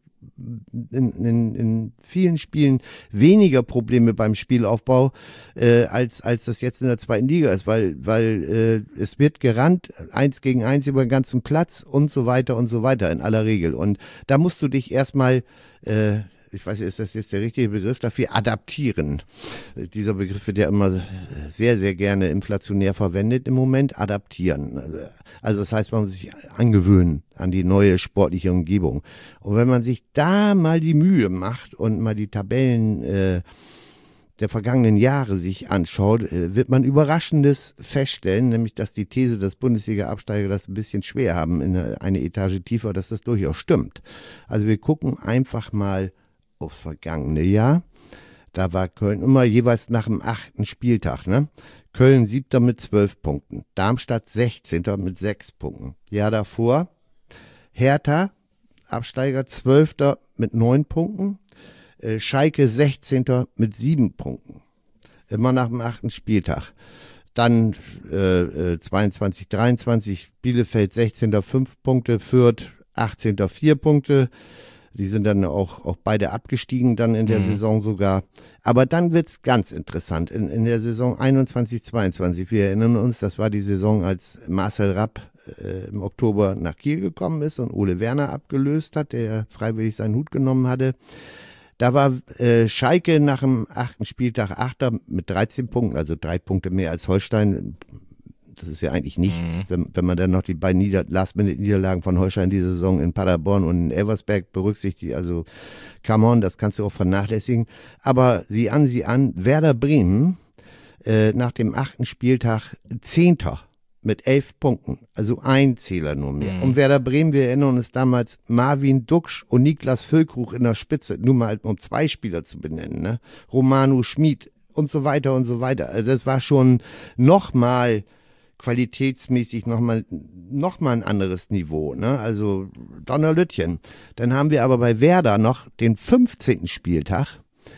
In, in, in vielen Spielen weniger Probleme beim Spielaufbau, äh, als, als das jetzt in der zweiten Liga ist, weil, weil äh, es wird gerannt, eins gegen eins über den ganzen Platz und so weiter und so weiter in aller Regel. Und da musst du dich erstmal, äh, ich weiß nicht, ist das jetzt der richtige Begriff dafür, adaptieren. Dieser Begriff wird ja immer sehr, sehr gerne inflationär verwendet im Moment, adaptieren. Also das heißt, man muss sich angewöhnen an die neue sportliche Umgebung. Und wenn man sich da mal die Mühe macht und mal die Tabellen äh, der vergangenen Jahre sich anschaut, äh, wird man Überraschendes feststellen, nämlich dass die These, dass Bundesliga-Absteiger das ein bisschen schwer haben, in eine, eine Etage tiefer, dass das durchaus stimmt. Also wir gucken einfach mal aufs vergangene Jahr. Da war Köln immer jeweils nach dem achten Spieltag, ne? Köln siebter mit zwölf Punkten, Darmstadt sechzehnter mit sechs Punkten. Jahr davor Hertha, Absteiger zwölfter mit neun Punkten, äh, Schalke sechzehnter mit sieben Punkten. immer nach dem achten Spieltag. Dann äh, zweiundzwanzig dreiundzwanzig, Bielefeld sechzehnter fünf Punkte, Fürth achtzehnter vier Punkte. Die sind dann auch, auch beide abgestiegen dann in der mhm. Saison sogar. Aber dann wird's ganz interessant. In, in der Saison einundzwanzig zweiundzwanzig, wir erinnern uns, das war die Saison, als Marcel Rapp äh, im Oktober nach Kiel gekommen ist und Ole Werner abgelöst hat, der freiwillig seinen Hut genommen hatte. Da war äh, Schalke nach dem achten Spieltag Achter mit dreizehn Punkten, also drei Punkte mehr als Holstein. Das ist ja eigentlich nichts, mhm. wenn, wenn man dann noch die beiden Nieder- Last-Minute-Niederlagen von Holstein diese Saison in Paderborn und in Elversberg berücksichtigt. Also, come on, das kannst du auch vernachlässigen. Aber sieh an, sieh an, Werder Bremen äh, nach dem achten Spieltag Zehnter mit elf Punkten, also ein Zähler nur mehr. Mhm. Und Werder Bremen, wir erinnern uns damals, Marvin Duksch und Niklas Füllkrug in der Spitze, nur mal um zwei Spieler zu benennen, ne? Romano Schmid und so weiter und so weiter. Also das war schon nochmal qualitätsmäßig nochmal noch mal ein anderes Niveau, ne? Also Donnerlütchen. Dann haben wir aber bei Werder noch den fünfzehnten Spieltag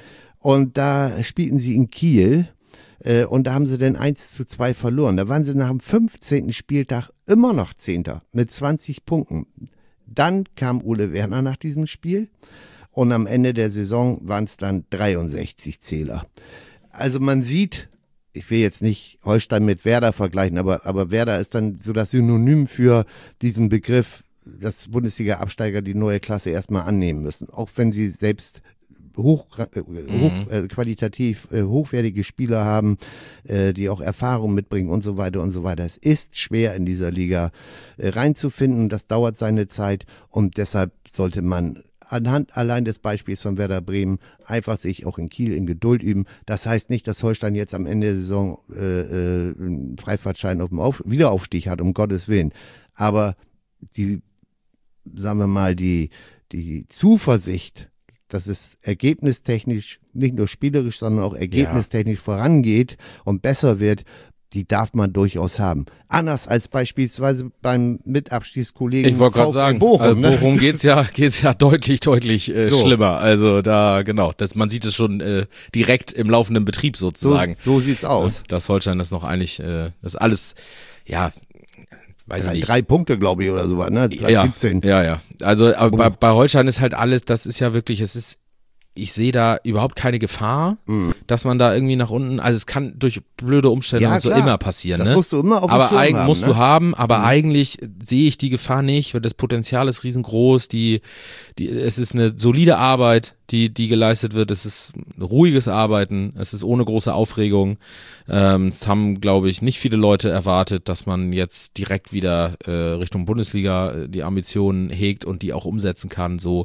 und da spielten sie in Kiel. Und da haben sie dann eins zu zwei verloren. Da waren sie nach dem fünfzehnten Spieltag immer noch Zehnter mit zwanzig Punkten. Dann kam Ole Werner nach diesem Spiel und am Ende der Saison waren es dann dreiundsechzig Zähler. Also man sieht, ich will jetzt nicht Holstein mit Werder vergleichen, aber, aber Werder ist dann so das Synonym für diesen Begriff, dass Bundesliga-Absteiger die neue Klasse erstmal annehmen müssen. Auch wenn sie selbst hoch, hoch äh, qualitativ äh, hochwertige Spieler haben, äh, die auch Erfahrung mitbringen und so weiter und so weiter. Es ist schwer in dieser Liga äh, reinzufinden, das dauert seine Zeit und deshalb sollte man anhand allein des Beispiels von Werder Bremen einfach sich auch in Kiel in Geduld üben. Das heißt nicht, dass Holstein jetzt am Ende der Saison äh, äh, einen Freifahrtschein auf dem Auf- Wiederaufstieg hat, um Gottes Willen. Aber die, sagen wir mal, die, die Zuversicht, dass es ergebnistechnisch, nicht nur spielerisch, sondern auch ergebnistechnisch ja. vorangeht und besser wird, die darf man durchaus haben. Anders als beispielsweise beim Mitabstiegskollegen Ich wollte gerade sagen, Bochum, also ne? Bochum geht's ja geht's ja deutlich, deutlich äh, so. schlimmer. Also da, genau, das, man sieht es schon äh, direkt im laufenden Betrieb sozusagen. So, so sieht's aus. Ja, das Holstein ist noch eigentlich, äh, das alles, ja, weiß ja, ich nicht. Drei Punkte, glaube ich, oder so was, ne? drei Ja, siebzehn. ja, ja. Also aber bei, bei Holstein ist halt alles, das ist ja wirklich, es ist, ich sehe da überhaupt keine Gefahr, mhm. dass man da irgendwie nach unten, also es kann durch blöde Umstände ja, und so klar. immer passieren. Das ne? musst du immer auf dem aber Schirm eig- haben. musst ne? du haben, aber mhm. eigentlich sehe ich die Gefahr nicht, weil das Potenzial ist riesengroß, die, die, es ist eine solide Arbeit, die, die geleistet wird, es ist ein ruhiges Arbeiten, es ist ohne große Aufregung. Ähm, es haben, glaube ich, nicht viele Leute erwartet, dass man jetzt direkt wieder äh, Richtung Bundesliga die Ambitionen hegt und die auch umsetzen kann, so.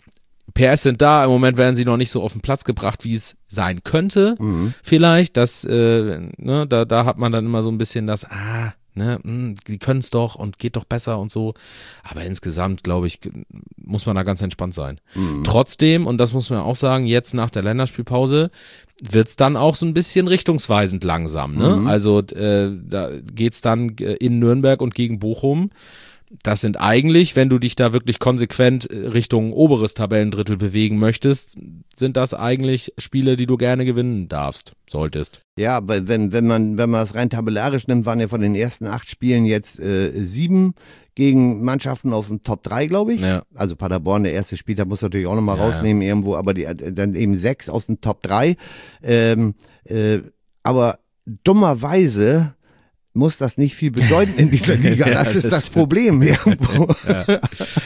P S sind da, im Moment werden sie noch nicht so auf den Platz gebracht, wie es sein könnte, mhm. vielleicht, das, äh, ne, da, da hat man dann immer so ein bisschen das, ah, ne, mh, die können es doch und geht doch besser und so, aber insgesamt, glaube ich, muss man da ganz entspannt sein. Mhm. Trotzdem, und das muss man auch sagen, jetzt nach der Länderspielpause wird's dann auch so ein bisschen richtungsweisend langsam, ne, mhm. also äh, da geht's dann in Nürnberg und gegen Bochum. Das sind eigentlich, wenn du dich da wirklich konsequent Richtung oberes Tabellendrittel bewegen möchtest, sind das eigentlich Spiele, die du gerne gewinnen darfst, solltest. Ja, aber wenn, wenn man, wenn man es rein tabellarisch nimmt, waren ja von den ersten acht Spielen jetzt äh, sieben gegen Mannschaften aus dem Top drei, glaube ich. Ja. Also Paderborn, der erste Spieltag, muss natürlich auch nochmal ja, rausnehmen ja. irgendwo, aber die, dann eben sechs aus dem Top drei. Ähm, äh, aber dummerweise muss das nicht viel bedeuten in dieser Liga. ja, das ist das, das Problem irgendwo. ja. Ja.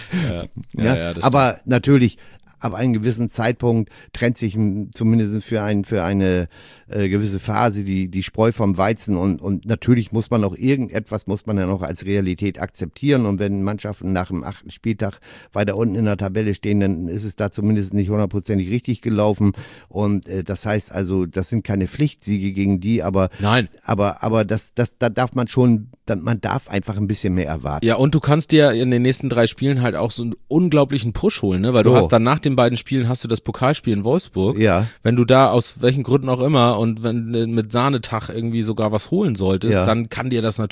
Ja. Ja, ja, aber natürlich, ab einem gewissen Zeitpunkt trennt sich zumindest für ein, für eine äh, gewisse Phase die, die Spreu vom Weizen und, und natürlich muss man auch irgendetwas, muss man dann auch als Realität akzeptieren und wenn Mannschaften nach dem achten Spieltag weiter unten in der Tabelle stehen, dann ist es da zumindest nicht hundertprozentig richtig gelaufen und äh, das heißt also, das sind keine Pflichtsiege gegen die, aber Nein. aber, aber das, das, da darf man schon, man darf einfach ein bisschen mehr erwarten. Ja, und du kannst dir in den nächsten drei Spielen halt auch so einen unglaublichen Push holen, ne? Weil so. Du hast dann nach den beiden Spielen hast du das Pokalspiel in Wolfsburg. Ja. Wenn du da aus welchen Gründen auch immer und wenn mit Sahnetag irgendwie sogar was holen solltest, ja. dann kann dir das natürlich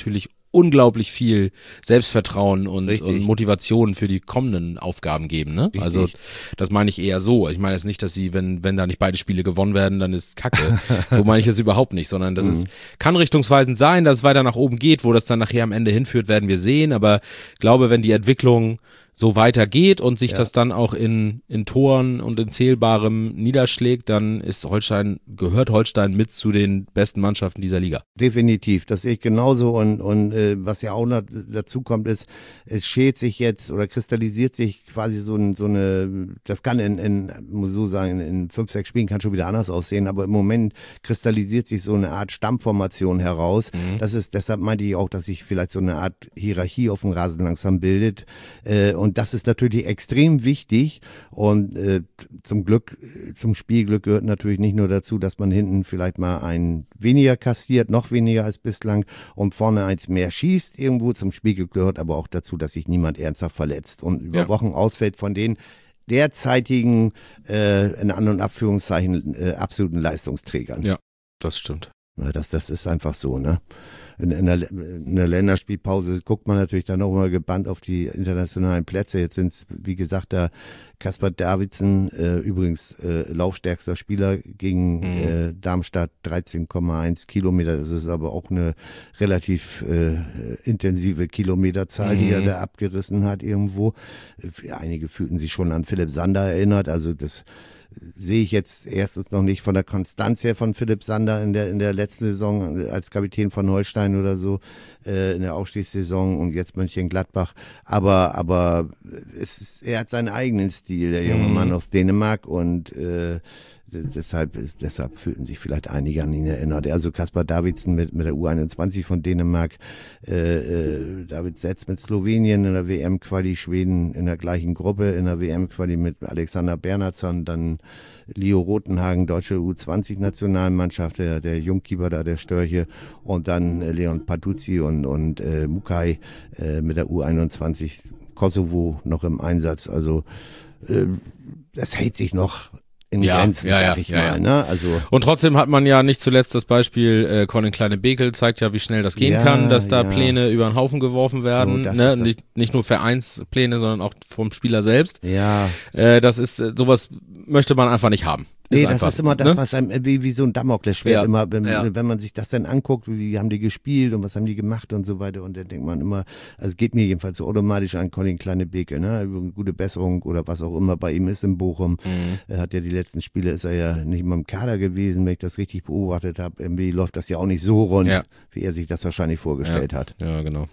unglaublich viel Selbstvertrauen und, und Motivation für die kommenden Aufgaben geben. Ne? Also das meine ich eher so. Ich meine jetzt nicht, dass sie, wenn wenn da nicht beide Spiele gewonnen werden, dann ist Kacke. So meine ich es überhaupt nicht, sondern das mhm. ist, kann richtungsweisend sein, dass es weiter nach oben geht. Wo das dann nachher am Ende hinführt, werden wir sehen. Aber ich glaube, wenn die Entwicklung so weitergeht und sich ja. das dann auch in, in Toren und in Zählbarem niederschlägt, dann ist Holstein, gehört Holstein mit zu den besten Mannschaften dieser Liga. Definitiv, das sehe ich genauso und, und äh, was ja auch noch dazu kommt, ist, es schält sich jetzt oder kristallisiert sich quasi so, ein, so eine, das kann in, in, muss so sagen, in fünf, sechs Spielen kann schon wieder anders aussehen, aber im Moment kristallisiert sich so eine Art Stammformation heraus. Mhm. Das ist, deshalb meinte ich auch, dass sich vielleicht so eine Art Hierarchie auf dem Rasen langsam bildet äh, und das ist natürlich extrem wichtig und äh, zum Glück, zum Spielglück gehört natürlich nicht nur dazu, dass man hinten vielleicht mal ein weniger kassiert, noch weniger als bislang und vorne eins mehr schießt irgendwo. Zum Spielglück gehört aber auch dazu, dass sich niemand ernsthaft verletzt und über ja. Wochen ausfällt von den derzeitigen, äh, in An- und Abführungszeichen, äh, absoluten Leistungsträgern. Ja, das stimmt. Ja, das, das ist einfach so, ne? In, in, der, in der Länderspielpause guckt man natürlich dann auch immer gebannt auf die internationalen Plätze. Jetzt sind es, wie gesagt, da Kaspar Davidsen, äh, übrigens äh, laufstärkster Spieler gegen mhm. äh, Darmstadt, dreizehn Komma eins Kilometer. Das ist aber auch eine relativ äh, intensive Kilometerzahl, mhm. die er da abgerissen hat irgendwo. Einige fühlten sich schon an Philipp Sander erinnert. Also das sehe ich jetzt erstens noch nicht von der Konstanz her von Philipp Sander in der in der letzten Saison als Kapitän von Holstein oder so äh, in der Aufstiegssaison und jetzt Mönchengladbach. Aber aber es ist, er hat seinen eigenen Stil, der junge mhm. Mann aus Dänemark und äh, Deshalb, deshalb fühlten sich vielleicht einige an ihn erinnert. Also Kaspar Davidsen mit, mit der U einundzwanzig von Dänemark, äh, äh, David Setz mit Slowenien in der W M-Quali, Schweden in der gleichen Gruppe, in der W M-Quali mit Alexander Bernhardsson, dann Leo Rotenhagen, deutsche U zwanzig-Nationalmannschaft, der, der Jungkeeper da, der Störche, und dann äh, Leon Patuzzi und, und äh, Mukai äh, mit der U einundzwanzig, Kosovo noch im Einsatz. Also äh, das hält sich noch in ja, Grenzen, ja, sag ich ja, mal. ja. Ne? Also und trotzdem hat man ja nicht zuletzt das Beispiel, äh, Colin Kleine-Bekel zeigt ja, wie schnell das gehen ja, kann, dass da ja. Pläne über den Haufen geworfen werden. So, ne? Nicht, nicht nur Vereinspläne, sondern auch vom Spieler selbst. Ja. Äh, das ist, äh, sowas möchte man einfach nicht haben. Nee, ist das einfach, ist immer das, ne? was einem wie, wie so ein Damoklesschwert ja. immer, wenn, ja. wenn man sich das dann anguckt, wie haben die gespielt und was haben die gemacht und so weiter und dann denkt man immer, also es geht mir jedenfalls so automatisch an Colin Kleine-Bekel, ne, gute Besserung oder was auch immer bei ihm ist in Bochum. Mhm. Er hat ja die letzten Spiele, ist er ja nicht mal im Kader gewesen, wenn ich das richtig beobachtet habe. Irgendwie läuft das ja auch nicht so rund, ja. wie er sich das wahrscheinlich vorgestellt ja. hat. Ja, genau.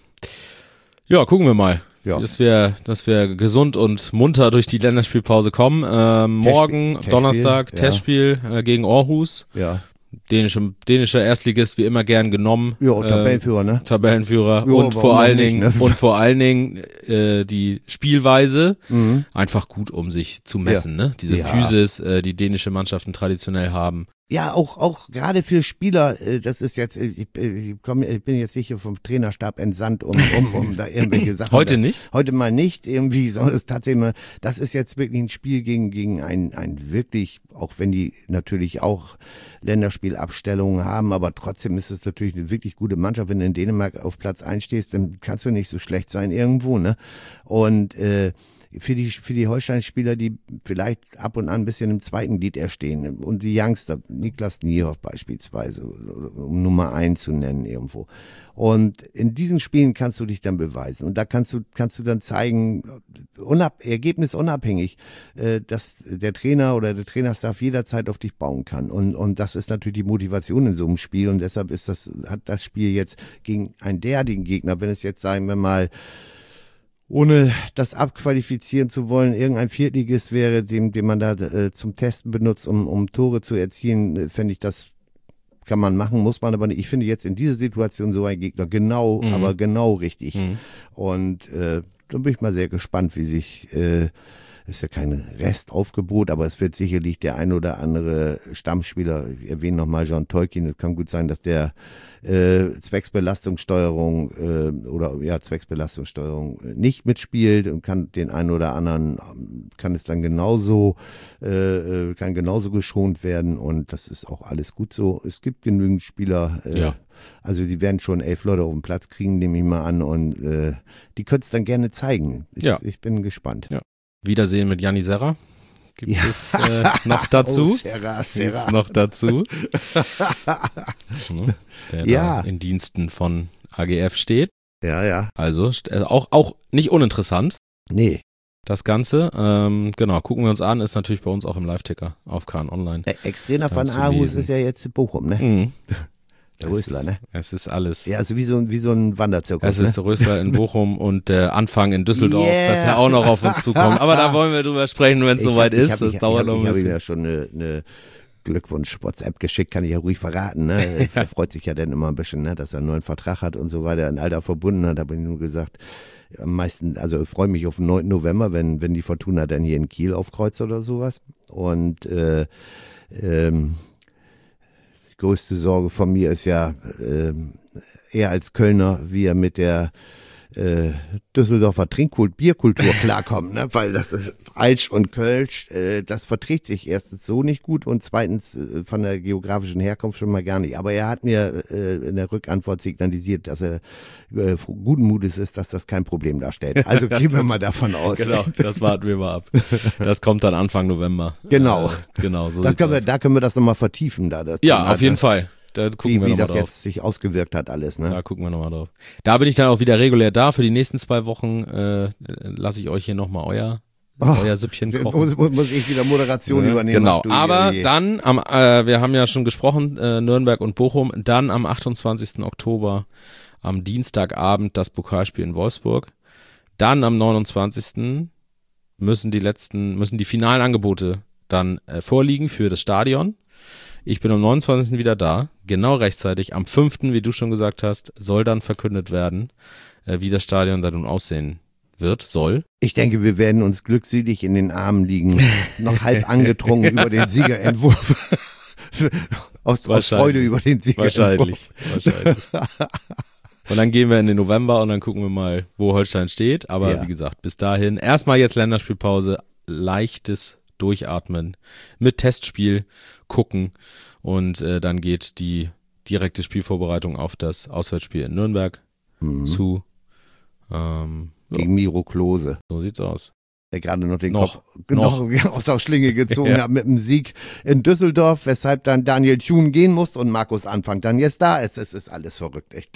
Ja, gucken wir mal. Ja. Dass wir, dass wir gesund und munter durch die Länderspielpause kommen. Ähm, morgen, Testspiel, Donnerstag, ja. Testspiel äh, gegen Aarhus. Ja. Dänische, dänischer Erstligist wie immer gern genommen. Ja, und Tabellenführer, ne? Tabellenführer ja, und vor allen Dingen nicht, ne? und vor allen Dingen äh, die Spielweise mhm. einfach gut, um sich zu messen, ja. ne? Diese ja. Physis, äh, die dänische Mannschaften traditionell haben. Ja, auch auch gerade für Spieler, äh, das ist jetzt, ich, ich, komm, ich bin jetzt nicht hier vom Trainerstab entsandt, um, um, um da irgendwelche Sachen. Heute da, nicht? Heute mal nicht irgendwie, sondern es ist tatsächlich mal, das ist jetzt wirklich ein Spiel gegen gegen ein ein wirklich, auch wenn die natürlich auch Länderspielabstellungen haben, aber trotzdem ist es natürlich eine wirklich gute Mannschaft. Wenn du in Dänemark auf Platz eins stehst, dann kannst du nicht so schlecht sein irgendwo, ne? Und äh, für die für die Holstein-Spieler, die vielleicht ab und an ein bisschen im zweiten Glied erstehen und die Youngster, Niklas Niehoff beispielsweise, um Nummer eins zu nennen irgendwo. Und in diesen Spielen kannst du dich dann beweisen und da kannst du kannst du dann zeigen, unab, ergebnisunabhängig, äh, dass der Trainer oder der Trainerstaff jederzeit auf dich bauen kann und und das ist natürlich die Motivation in so einem Spiel und deshalb ist das hat das Spiel jetzt gegen einen derartigen Gegner, wenn es jetzt, sagen wir mal, ohne das abqualifizieren zu wollen, irgendein Viertligist wäre, dem, den man da äh, zum Testen benutzt, um, um Tore zu erzielen, äh, fände ich, das kann man machen, muss man aber nicht. Ich finde jetzt in dieser Situation so ein Gegner genau, mhm. aber genau richtig. Mhm. Und äh, da bin ich mal sehr gespannt, wie sich äh, ist ja kein Restaufgebot, aber es wird sicherlich der ein oder andere Stammspieler, ich erwähne nochmal John Tolkien, es kann gut sein, dass der äh, Zwecksbelastungssteuerung äh, oder ja Zwecksbelastungssteuerung nicht mitspielt und kann den einen oder anderen, kann es dann genauso, äh, kann genauso geschont werden und das ist auch alles gut so. Es gibt genügend Spieler, äh, Ja. Also die werden schon elf Leute auf den Platz kriegen, nehme ich mal an. Und äh, die können es dann gerne zeigen. Ich, Ja. ich bin gespannt. Ja. Wiedersehen mit Gianni Serra. Gibt Ja. es äh, noch dazu? Oh, Serra, Serra. Ist noch dazu. Hm, der Ja. da in Diensten von A G F steht. Ja, ja. Also st- äh, auch, auch nicht uninteressant. Nee. Das Ganze, ähm, genau, gucken wir uns an, ist natürlich bei uns auch im Live-Ticker auf Kahn Online. Der Ex-Trainer von Dann zu Aarhus lesen. ist ja jetzt Bochum, ne? Mhm. Der Es Rösler, ist, ne? Es ist alles. Ja, also wie so, ein- wie so ein Wanderzirkus, Es ist ne? Rösler in Bochum und der Anfang in Düsseldorf, Yeah. das ja auch noch auf uns zukommt. Aber da wollen wir drüber sprechen, wenn es Ich soweit hab- ich ist. hab- Das ich, dauert ich, noch ich, ein Ich habe ihm bisschen. ja schon eine, eine Glückwunsch-WhatsApp geschickt, kann ich ja ruhig verraten. Ne? Er freut sich ja dann immer ein bisschen, ne? dass er einen neuen Vertrag hat und so weiter, ein Alter verbunden hat. Da habe ich nur gesagt, am meisten, also ich freue mich auf den neunten November, wenn, wenn die Fortuna dann hier in Kiel aufkreuzt oder sowas. Und äh, ähm, die größte Sorge von mir ist ja, ähm, er als Kölner, wie er mit der äh, Düsseldorfer Trinkkult, Bierkultur klarkommen, ne? Weil das ist Altsch und Kölsch, äh, das verträgt sich erstens so nicht gut und zweitens äh, von der geografischen Herkunft schon mal gar nicht. Aber er hat mir äh, in der Rückantwort signalisiert, dass er äh, guten Mutes ist, dass das kein Problem darstellt. Also gehen wir mal davon aus. Genau, das warten wir mal ab. Das kommt dann Anfang November. Genau. Äh, genau, so Das sieht's können wir, aus. da können wir das nochmal vertiefen. Da das Ja, dann auf halt, jeden das, Fall. Da gucken Wie, wir wie nochmal das drauf. jetzt sich ausgewirkt hat alles. Ne? Da gucken wir nochmal drauf. Da bin ich dann auch wieder regulär da. Für die nächsten zwei Wochen äh, lasse ich euch hier nochmal euer, Oh, euer Süppchen kochen. Muss, muss, muss ich wieder Moderation Ja, übernehmen. Genau, Ach du aber je. dann, am, äh, wir haben ja schon gesprochen, äh, Nürnberg und Bochum, dann am achtundzwanzigsten Oktober, am Dienstagabend das Pokalspiel in Wolfsburg. Dann am neunundzwanzigsten müssen die letzten, müssen die finalen Angebote dann äh, vorliegen für das Stadion. Ich bin am neunundzwanzigsten wieder da, genau rechtzeitig. Am fünften, wie du schon gesagt hast, soll dann verkündet werden, äh, wie das Stadion da nun aussehen wird, soll. Ich denke, wir werden uns glückselig in den Armen liegen, noch halb angetrunken über den Siegerentwurf. aus, aus Wahrscheinlich. Freude über den Wahrscheinlich, Siegerentwurf. wahrscheinlich. Und dann gehen wir in den November und dann gucken wir mal, wo Holstein steht. Aber Ja. wie gesagt, bis dahin erstmal jetzt Länderspielpause, leichtes Durchatmen mit Testspiel gucken und äh, dann geht die direkte Spielvorbereitung auf das Auswärtsspiel in Nürnberg Mhm. zu. Ähm, ja, Gegen Miro Klose, so sieht's aus. der gerade noch den Noch. Kopf genau, aus der Schlinge gezogen Ja. hat mit dem Sieg in Düsseldorf, weshalb dann Daniel Thun gehen musste und Markus Anfang dann jetzt da ist. Es ist alles verrückt, echt.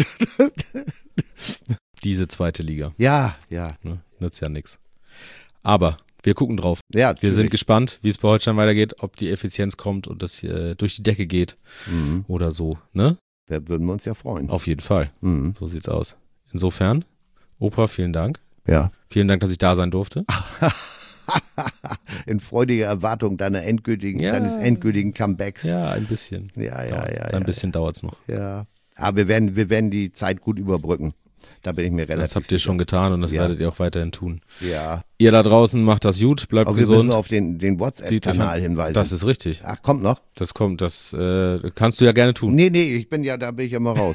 Diese zweite Liga, Ja, ja, ne? Nützt ja nix. Aber wir gucken drauf. ja. Wir sind natürlich. gespannt, wie es bei Holstein weitergeht, ob die Effizienz kommt und das äh, durch die Decke geht Mhm. oder so, ne? Da würden wir uns ja freuen. Auf jeden Fall. Mhm. So sieht's aus. Insofern, Opa, vielen Dank. Ja. Vielen Dank, dass ich da sein durfte. In freudiger Erwartung deiner endgültigen, Ja. deines endgültigen Comebacks. Ja, ein bisschen. ja, ja. Dauert's. ja, ein ja, bisschen dauert's noch. Ja. Aber wir werden, wir werden die Zeit gut überbrücken. Da bin ich mir relativ Das habt ihr sicher. schon getan und das Ja. werdet ihr auch weiterhin tun. Ja. Ihr da draußen macht das gut, bleibt Aber wir gesund. müssen auf den, den Zieht euch WhatsApp-Kanal an. hinweisen. Das ist richtig. Ach, kommt noch? Das kommt, das äh, kannst du ja gerne tun. Nee, nee, ich bin ja, da bin ich ja mal raus.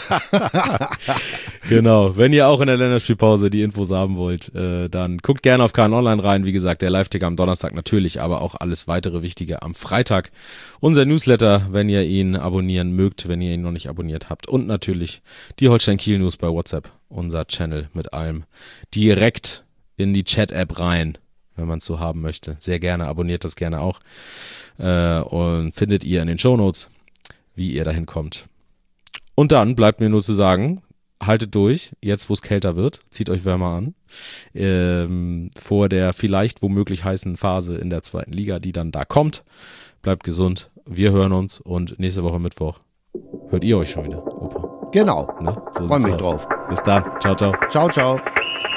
Genau. Wenn ihr auch in der Länderspielpause die Infos haben wollt, äh, dann guckt gerne auf K N Online rein. Wie gesagt, der Live-Ticker am Donnerstag natürlich, aber auch alles weitere Wichtige am Freitag. Unser Newsletter, wenn ihr ihn abonnieren mögt, wenn ihr ihn noch nicht abonniert habt. Und natürlich die Holstein Kiel News bei WhatsApp, unser Channel mit allem. Direkt in die Chat-App rein, wenn man es so haben möchte. Sehr gerne, abonniert das gerne auch. Äh, und findet ihr in den Shownotes, wie ihr dahin kommt. Und dann bleibt mir nur zu sagen, haltet durch, jetzt wo es kälter wird, zieht euch wärmer an, ähm, vor der vielleicht womöglich heißen Phase in der zweiten Liga, die dann da kommt. Bleibt gesund, wir hören uns und nächste Woche Mittwoch hört ihr euch schon wieder, Opa. Genau. Ne? So Freu sieht's mich aus. drauf. Bis dann, ciao, ciao. Ciao, ciao.